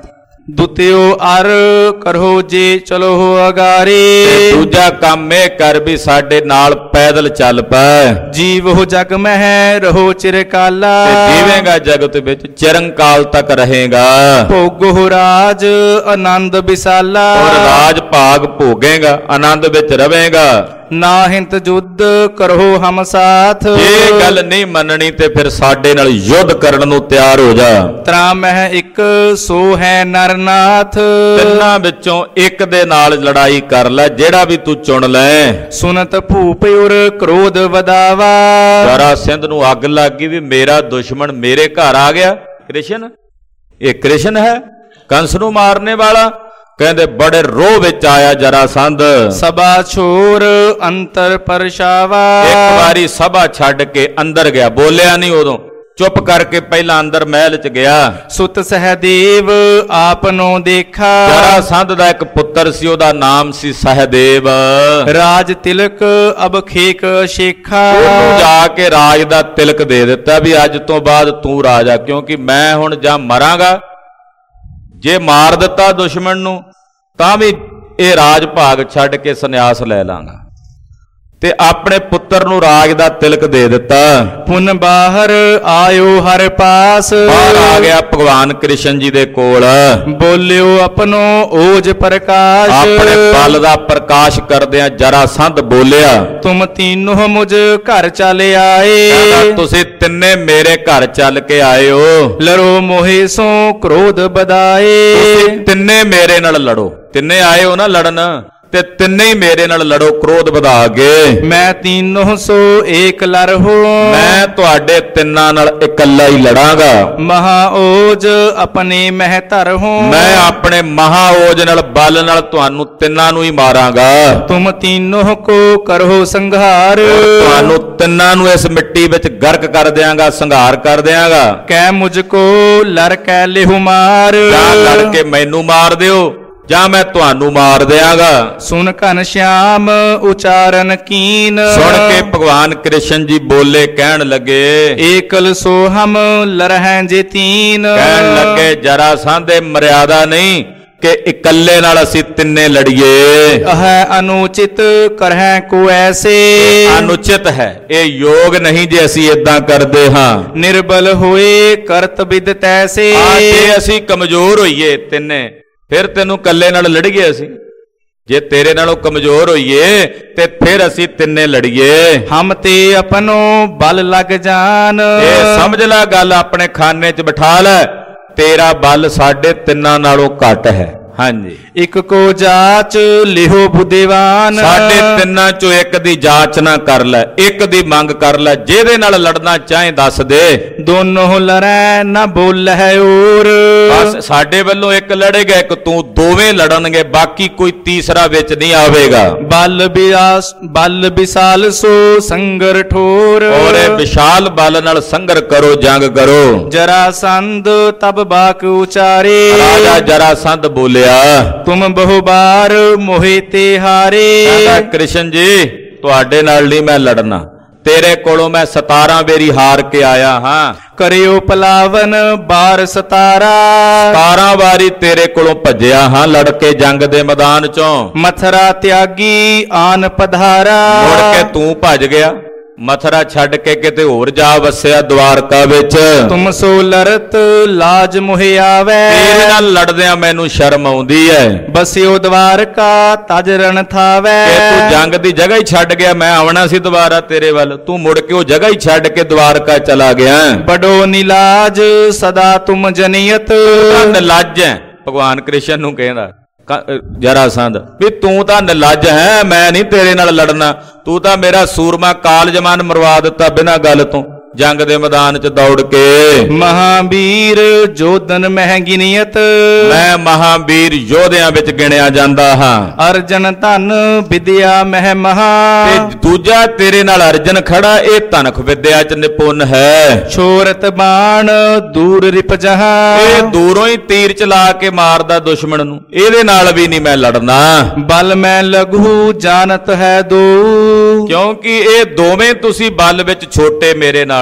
ਦੁਤਿਓ ਅਰ ਕਰੋ ਜੇ ਚਲੋ ਤੇ ਅਗਾਰੇ। ਦੂਜਾ ਕੰਮ ਇਹ ਕਰ ਵੀ ਸਾਡੇ ਨਾਲ ਪੈਦਲ ਚੱਲ ਪੈ ਜੀਵੋ ਜਗ ਮਹਿ ਰਹੋ ਚਿਰਕਾਲਾ। ਤੇ ਜੀਵੇਂਗਾ ਜਗਤ ਵਿੱਚ ਚਿਰੰਕਾਲ ਤੱਕ ਰਹੇਗਾ ਭੋਗੋ ਰਾਜ ਆਨੰਦ ਵਿਸਾਲਾ। ਔਰ ਰਾਜ ਭਾਗ ਭੋਗੇਗਾ, ਆਨੰਦ ਵਿੱਚ ਰਵੇਂਗਾ। ਨਾ ਹਿੰਤ ਜੁੱਧ ਕਰੋ ਹਮ ਸਾਥ। ਇਹ ਗੱਲ ਨਹੀਂ ਮੰਨਣੀ ਤੇ ਫਿਰ ਸਾਡੇ ਨਾਲ ਯੁੱਧ ਕਰਨ ਨੂੰ ਤਿਆਰ ਹੋ ਜਾ। ਤਰਾ ਮਹਿ ਇੱਕ ਸੋ ਹੈ ਨਰਨਾਥ। ਤਿੰਨਾਂ ਵਿੱਚੋਂ ਇੱਕ ਦੇ ਨਾਲ ਲੜਾਈ ਕਰ ਲੈ, ਜਿਹੜਾ ਵੀ ਤੂੰ ਚੁਣ ਲੈ। ਸੁਨਤ ਭੂਪ ਉਰ ਕ੍ਰੋਧ ਵਧਾਵਾ। ਜਰਾ ਸਿੰਧ ਨੂੰ ਅੱਗ ਲੱਗ ਗਈ ਵੀ ਮੇਰਾ ਦੁਸ਼ਮਣ ਮੇਰੇ ਘਰ ਆ ਗਿਆ। ਕ੍ਰਿਸ਼ਨ, ਇਹ ਕ੍ਰਿਸ਼ਨ ਹੈ ਕੰਸ ਨੂੰ ਮਾਰਨੇ ਵਾਲਾ। ਕਹਿੰਦੇ ਬੜੇ ਰੋਹ ਵਿੱਚ ਆਇਆ ਜਰਾਸੰਧ। ਸਭਾ ਛੋਰ ਅੰਤਰ ਪਰਛਾਵਾ। ਇੱਕ ਵਾਰੀ ਸਭਾ ਛੱਡ ਕੇ ਅੰਦਰ ਗਿਆ, ਬੋਲਿਆ ਨਹੀਂ ਉਦੋਂ, ਚੁੱਪ ਕਰਕੇ ਪਹਿਲਾਂ ਅੰਦਰ ਮਹਿਲ ਚ ਗਿਆ। ਸੁਤ ਸਹਦੇਵ ਆਪਨੋ ਦੇਖਾ। ਜਰਾਸੰਧ ਦਾ ਇੱਕ ਪੁੱਤਰ ਸੀ, ਉਹਦਾ ਨਾਮ ਸੀ ਸਹਦੇਵ। ਰਾਜ ਤਿਲਕ ਅਬ ਖੇਕ ਸ਼ੇਖਾ। ਉਹਨੂੰ ਜਾ ਕੇ ਰਾਜ ਦਾ ਤਿਲਕ ਦੇ ਦਿੱਤਾ ਵੀ ਅੱਜ ਤੋਂ ਬਾਅਦ ਤੂੰ ਰਾਜਾ, ਕਿਉਂਕਿ ਮੈਂ ਹੁਣ ਜਾਂ ਮਰਾਂਗਾ, ਜੇ ਮਾਰ ਦਿੱਤਾ ਦੁਸ਼ਮਣ ਨੂੰ ਤਾਂ ਵੀ ਇਹ ਰਾਜ ਭਾਗ ਛੱਡ ਕੇ ਸੰਨਿਆਸ ਲੈ ਲਾਂਗਾ। ਤੇ ਆਪਣੇ ਪੁੱਤਰ ਨੂੰ ਰਾਜ ਦਾ ਤਿਲਕ ਦੇ ਦਿੱਤਾ। ਪੁਨ ਬਾਹਰ ਆਇਓ ਹਰ ਪਾਸ। ਬਾਹਰ ਆ ਗਿਆ ਭਗਵਾਨ ਕ੍ਰਿਸ਼ਨ ਜੀ ਦੇ ਕੋਲ। ਬੋਲਿਓ ਆਪਣੋ ਓਜ ਪ੍ਰਕਾਸ਼। ਆਪਣੇ ਬਲ ਦਾ ਪ੍ਰਕਾਸ਼ ਕਰਦਿਆਂ ਜਰਾਸੰਧ ਬੋਲਿਆ, ਤੁਮ ਤੀਨੋ ਮੁਝ ਘਰ ਚਲ ਆਏ। ਤੁਸੀਂ ਤਿੰਨੇ ਮੇਰੇ ਘਰ ਚੱਲ ਕੇ ਆਏ ਹੋ। ਲੜੋ ਮੋਹਿ ਸੋ ਕ੍ਰੋਧ ਬਦਾਏ। ਤੁਸੀਂ ਤਿੰਨੇ ਮੇਰੇ ਨਾਲ ਲੜੋ। ਤਿੰਨੇ ਆਏ ਹੋ ਨਾ ਲੜਨ, ਤੇ ਤਿੰਨੇ ਹੀ ਮੇਰੇ ਨਾਲ ਲੜੋ ਕ੍ਰੋਧ ਵਧਾ ਕੇ। ਮੈਂ ਤੀਨੋ ਸੋ ਏਕ ਲੜਹੋ। ਮੈਂ ਤੁਹਾਡੇ ਤਿੰਨਾਂ ਨਾਲ ਇਕੱਲਾ ਹੀ ਲੜਾਂਗਾ। ਮਹਾ ਓਜ ਆਪਣੇ ਮਹਿ ਧਰਹੋ। ਮੈਂ ਆਪਣੇ ਮਹਾ ਓਜ ਨਾਲ ਬਲ ਨਾਲ ਤੁਹਾਨੂੰ ਤਿੰਨਾਂ ਨੂੰ ਹੀ ਮਾਰਾਂਗਾ। ਤੁਮ ਤੀਨੋ ਕੋ ਕਰੋ ਸੰਘਾਰ। ਤੁਹਾਨੂੰ ਤਿੰਨਾਂ ਨੂੰ ਇਸ ਮਿੱਟੀ ਵਿੱਚ ਗਰਕ ਕਰ ਦਿਆਂਗਾ, ਸੰਘਾਰ ਕਰ ਦਿਆਂਗਾ। ਕਹਿ ਮੁਝ ਕੋ ਲੜ ਕੈ ਲਿਹੁ ਮਾਰ। ਜਾਂ ਲੜ ਕੇ ਮੈਨੂੰ ਮਾਰ ਦਿਓ ਜਾਂ ਮੈਂ ਤੁਹਾਨੂੰ ਮਾਰ ਦਿਆਂਗਾ। ਸੁਨ ਘਨ ਸ਼ਿਆਮ ਉਚਾਰਨ ਕੀਨ। ਸੁਣ ਕੇ ਭਗਵਾਨ ਕ੍ਰਿਸ਼ਨ ਜੀ ਬੋਲੇ, ਕਹਿਣ ਲੱਗੇ, ਏਕਲ ਸੋ ਹਮ ਲਰਹਿ ਜੇ ਤੀਨ। ਕਹਿਣ ਲੱਗੇ ਜਰਾਸੰਧ ਮਰਿਆਦਾ ਨਹੀਂ ਕਿ ਇਕੱਲੇ ਨਾਲ ਅਸੀਂ ਤਿੰਨੇ ਲੜੀਏ। ਅਹ ਅਨੁਚਿਤ ਕਰਹਿ ਕੋ ਐਸੇ। ਅਨੁਚਿਤ ਹੈ, ਇਹ ਯੋਗ ਨਹੀਂ ਜੇ ਅਸੀਂ ਇਦਾਂ ਕਰਦੇ ਹਾਂ। ਨਿਰਬਲ ਹੋਏ ਕਰਤ ਵਿਦ ਤੈਸੇ। ਜੇ ਅਸੀਂ ਕਮਜ਼ੋਰ ਹੋਈਏ ਤਿੰਨੇ, ਫਿਰ ਤੈਨੂੰ ਇਕੱਲੇ ਨਾਲ ਲੜੀਏ ਅਸੀਂ। ਜੇ ਤੇਰੇ ਨਾਲੋਂ ਕਮਜ਼ੋਰ ਹੋਈਏ ਤੇ ਫਿਰ ਅਸੀਂ ਤਿੰਨੇ ਲੜੀਏ। ਹਮ ਤੇ ਆਪਣੋ ਬਲ ਲੱਗ ਜਾਨ। ਇਹ ਸਮਝ ਲੈ ਗੱਲ, ਆਪਣੇ ਖਾਨੇ 'ਚ ਬਿਠਾ ਲੈ, ਤੇਰਾ ਬਲ ਸਾਡੇ ਤਿੰਨਾਂ ਨਾਲੋਂ ਘੱਟ ਹੈ। ਹਾਂਜੀ, ਇੱਕ ਕੋ ਜਾਚ ਲਿਹੋ ਬੁੱਧੀਵਾਨ। ਸਾਡੇ ਤਿੰਨਾਂ ਚੋਂ ਇੱਕ ਦੀ ਜਾਂਚ ਨਾ ਕਰ ਲੈ, ਇੱਕ ਦੀ ਮੰਗ ਕਰ ਲੈ, ਜਿਹਦੇ ਨਾਲ ਲੜਨਾ ਚਾਹੇ ਦੱਸ ਦੇ। ਦੋਨੋਂ ਲੜੈ ਨਾ ਬੋਲਹਿ ਔਰ। ਬਸ ਸਾਡੇ ਵੱਲੋਂ ਇੱਕ ਲੜੇਗਾ, ਇੱਕ ਤੂੰ, ਦੋਵੇਂ ਲੜਨਗੇ, ਬਾਕੀ ਕੋਈ ਤੀਸਰਾ ਵਿੱਚ ਨਹੀਂ ਆਵੇਗਾ। ਬਲ ਵਿਸਾਲ ਸੋ ਸੰਗਰ ਠੋਰ। ਔਰ ਇਹ ਵਿਸ਼ਾਲ ਬਲ ਨਾਲ ਸੰਗਰ ਕਰੋ, ਜੰਗ ਕਰੋ। ਜਰਾਸੰਧ ਤਬ ਬਾਕ ਉਚਾਰੇ। ਰਾਜਾ ਜਰਾਸੰਧ ਬੋਲਿਆ, ਤੁਮ ਬਹੁ ਬਾਰ ਮੋਹਿ ਤੇ ਹਾਰੇ। ਕਹਿੰਦਾ ਕ੍ਰਿਸ਼ਨ ਜੀ ਤੁਹਾਡੇ ਨਾਲ ਨਹੀਂ ਮੈਂ ਲੜਨਾ, ਤੇਰੇ ਕੋਲੋਂ ਮੈਂ 17 ਵੇਰੀ ਹਾਰ ਕੇ ਆਇਆ ਹਾਂ। ਕਰਿਓ ਪਲਾਵਨ ਬਾਰ 17। 17 ਵਾਰੀ ਤੇਰੇ ਕੋਲੋਂ ਭੱਜਿਆ ਹਾਂ ਲੜ ਕੇ ਜੰਗ ਦੇ ਮੈਦਾਨ ਚੋਂ। ਮਥਰਾ ਤਿਆਗੀ ਆਨ ਪਧਾਰਾ। ਮੁੜ ਕੇ ਤੂੰ ਭੱਜ ਗਿਆ, ਮਥਰਾ ਛੱਡ ਕੇ ਕਿਤੇ ਹੋਰ ਜਾ ਵਸਿਆ ਦਵਾਰਕਾ ਵਿੱਚ। ਤੁਮ ਸੋ ਲੜਤ ਲਾਜ ਮੁਹਿ ਆਵੈ। ਤੇਰੇ ਨਾਲ ਲੜਦਿਆਂ ਮੈਨੂੰ ਸ਼ਰਮ ਆਉਂਦੀ ਹੈ। ਬਸਿਓ ਦਵਾਰਕਾ ਤਜ ਰਣ ਥਾਵੈ। ਕਿ ਤੂੰ ਜੰਗ ਦੀ ਜਗ੍ਹਾ ਹੀ ਛੱਡ ਗਿਆ, ਮੈਂ ਆਉਣਾ ਸੀ ਦੁਬਾਰਾ ਤੇਰੇ ਵੱਲ, ਤੂੰ ਮੁੜ ਕੇ ਉਹ ਜਗ੍ਹਾ ਹੀ ਛੱਡ ਕੇ ਦਵਾਰਕਾ ਚਲਾ ਗਿਆ। ਬੜੋ ਨਿਲਾਜ ਸਦਾ ਤੁਮ ਜਨੀਅਤ। ਨਿਲਾਜ ਹੈ, ਭਗਵਾਨ ਕ੍ਰਿਸ਼ਨ ਨੂੰ ਕਹਿੰਦਾ ਜਰਾਸੰਧ ਵੀ ਤੂੰ ਤਾਂ ਨਿਲੱਜ ਹੈ, ਮੈਂ ਨਹੀਂ ਤੇਰੇ ਨਾਲ ਲੜਨਾ। ਤੂੰ ਤਾਂ ਮੇਰਾ ਸੂਰਮਾ ਕਾਲਜਮਾਨ ਮਰਵਾ ਦਿੱਤਾ ਬਿਨਾਂ ਗੱਲ ਤੋਂ ਜੰਗ ਦੇ ਮੈਦਾਨ 'ਚ ਦੌੜ ਕੇ। ਮਹਾਵੀਰ ਜੋਧਨ ਮਹਿ ਗਿਨੀਅਤ। ਮੈਂ ਮਹਾਵੀਰ ਯੋਧਿਆਂ ਵਿੱਚ ਗਿਣਿਆ ਜਾਂਦਾ ਹਾਂ। ਅਰਜਨ ਧਨ ਵਿਦਿਆ ਮਹਿ ਮਹਾ। ਤੇ ਦੂਜਾ ਤੇਰੇ ਨਾਲ ਅਰਜਨ ਖੜਾ, ਇਹ ਧਨਖ ਵਿਦਿਆ 'ਚ ਨਿਪੁੰਨ ਹੈ। ਛੋਰਤ ਬਾਣ ਦੂਰ ਰਿਪ ਜਹਾਂ। ਇਹ ਦੂਰੋਂ ਹੀ ਤੀਰ ਚਲਾ ਕੇ ਮਾਰਦਾ ਦੁਸ਼ਮਣ ਨੂੰ, ਇਹਦੇ ਨਾਲ ਵੀ ਨਹੀਂ ਮੈਂ ਲੜਨਾ। ਬਲ ਮੈਂ ਲਘੂ ਜਾਣਤ ਹੈ ਦੋ। ਕਿਉਂਕਿ ਇਹ ਦੋਵੇਂ ਤੁਸੀਂ ਬਲ ਵਿੱਚ ਛੋਟੇ ਮੇਰੇ ਨਾਲੋਂ,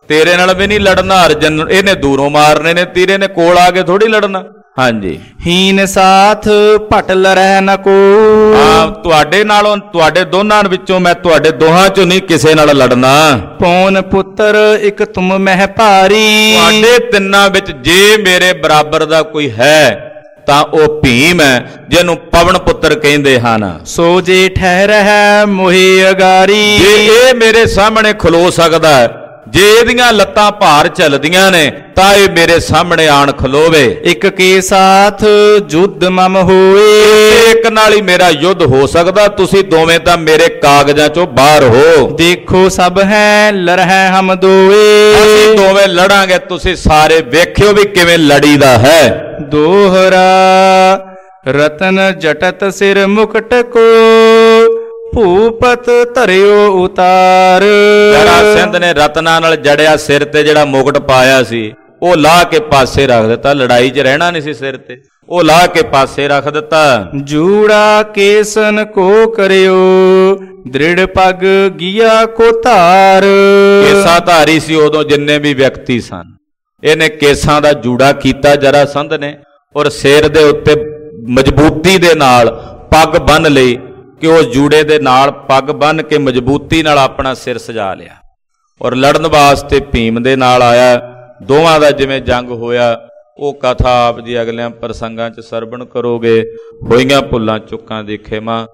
ਤੇਰੇ ਨਾਲ ਵੀ ਨਹੀਂ ਲੜਨਾ, ਅਰਜਨ ਇਹਨੇ ਦੂਰੋਂ ਮਾਰਨੇ ਨੇ ਤੀਰੇ ਨੇ, ਕੋਲ ਆ ਕੇ ਥੋੜੀ ਲੜਨਾ। ਹਾਂਜੀ, ਹੀਨ ਸਾਥ ਭਟਲ ਰਹਿ ਨ ਕੋ। ਹਾਂ, ਤੁਹਾਡੇ ਨਾਲੋਂ, ਤੁਹਾਡੇ ਦੋਨਾਂ ਵਿੱਚੋਂ ਮੈਂ ਤੁਹਾਡੇ ਦੋਹਾਂ ਚੋਂ ਨਹੀਂ ਕਿਸੇ ਨਾਲ ਲੜਨਾ। ਪੌਨ ਪੁੱਤਰ ਇੱਕ ਤੁਮ ਮਹਿ ਭਾਰੀ। ਤੁਹਾਡੇ ਤਿੰਨਾਂ ਵਿੱਚ ਜੇ ਮੇਰੇ ਬਰਾਬਰ ਦਾ ਕੋਈ ਹੈ ਤਾਂ ਉਹ ਭੀਮ ਹੈ, ਜਿਹਨੂੰ ਪਵਨ ਪੁੱਤਰ ਕਹਿੰਦੇ ਹਨ। ਸੋ ਜੇ ਠਹਿਰਹਿ ਮੋਹਿ ਅਗਾਰੀ। ਜੇ ਇਹ ਮੇਰੇ ਸਾਹਮਣੇ ਖਲੋ ਸਕਦਾ ਹੈ, ਜੇ ਇਹਦੀਆਂ ਲੱਤਾਂ ਭਾਰ ਚੱਲਦੀਆਂ ਨੇ ਤਾਂ ਇਹ ਮੇਰੇ ਸਾਹਮਣੇ ਆਣ ਖਲੋਵੇ। ਇੱਕ ਕੇ ਸਾਥ ਜੁੱਧ ਮਮ ਹੋਏ। ਇੱਕ ਨਾਲ ਹੀ ਮੇਰਾ ਯੁੱਧ ਹੋ ਸਕਦਾ, ਤੁਸੀਂ ਦੋਵੇਂ ਤਾਂ ਮੇਰੇ ਕਾਗਜ਼ਾਂ ਚੋਂ ਬਾਹਰ ਹੋ। ਦੇਖੋ ਸਭ ਹੈ ਲੜਹਿ ਹਮ ਦੋਏ। ਅਸੀਂ ਦੋਵੇਂ ਲੜਾਂਗੇ, ਤੁਸੀਂ ਸਾਰੇ ਵੇਖਿਓ ਵੀ ਕਿਵੇਂ ਲੜੀਦਾ ਹੈ। ਦੋਹਰਾ ਰਤਨ ਜਟਤ ਸਿਰ ਮੁਕਟ ਕੋ। ਭੂਪਤ ਧਰਿਓ ਉਤਾਰ। ਜਰਾ ਸਿੰਧ ਨੇ ਰਤਨਾਂ ਨਾਲ ਜੜਿਆ ਸਿਰ ਤੇ ਜਿਹੜਾ ਮੁਕਟ ਪਾਇਆ ਸੀ ਉਹ ਲਾਹ ਕੇ ਪਾਸੇ ਰੱਖ ਦਿੱਤਾ। ਲੜਾਈ 'ਚ ਰਹਿਣਾ ਨਹੀਂ ਸੀ ਸਿਰ ਤੇ, ਉਹ ਲਾਹ ਕੇ ਪਾਸੇ ਰੱਖ ਦਿੱਤਾ। ਜੂੜਾ ਕੇਸਨ ਕੋ ਕਰਿਓ। ਦ੍ਰਿੜ ਪਗ ਗਿਆ ਕੋ ਧਾਰ। ਕੇਸਾ ਧਾਰੀ ਸੀ ਉਦੋਂ ਜਿੰਨੇ ਵੀ ਵਿਅਕਤੀ ਸਨ। ਇਹਨੇ ਕੇਸਾਂ ਦਾ ਜੂੜਾ ਕੀਤਾ ਜਰਾ ਸੰਧ ਨੇ, ਔਰ ਸਿਰ ਦੇ ਉੱਤੇ ਮਜ਼ਬੂਤੀ ਦੇ ਨਾਲ ਪੱਗ ਬੰਨ੍ਹ ਲਈ ਕਿ ਉਹ ਜੂੜੇ ਦੇ ਨਾਲ ਪੱਗ ਬੰਨ੍ਹ ਕੇ ਮਜ਼ਬੂਤੀ ਨਾਲ ਆਪਣਾ ਸਿਰ ਸਜਾ ਲਿਆ, ਔਰ ਲੜਨ ਵਾਸਤੇ ਭੀਮ ਦੇ ਨਾਲ ਆਇਆ। ਦੋਵਾਂ ਦਾ ਜਿਵੇਂ ਜੰਗ ਹੋਇਆ ਉਹ ਕਥਾ ਆਪ ਜੀ ਅਗਲਿਆਂ ਪ੍ਰਸੰਗਾਂ 'ਚ ਸਰਵਣ ਕਰੋਗੇ। ਹੋਈਆਂ ਭੁੱਲਾਂ ਚੁੱਕਾਂ ਦੀ ਖਿਮਾ।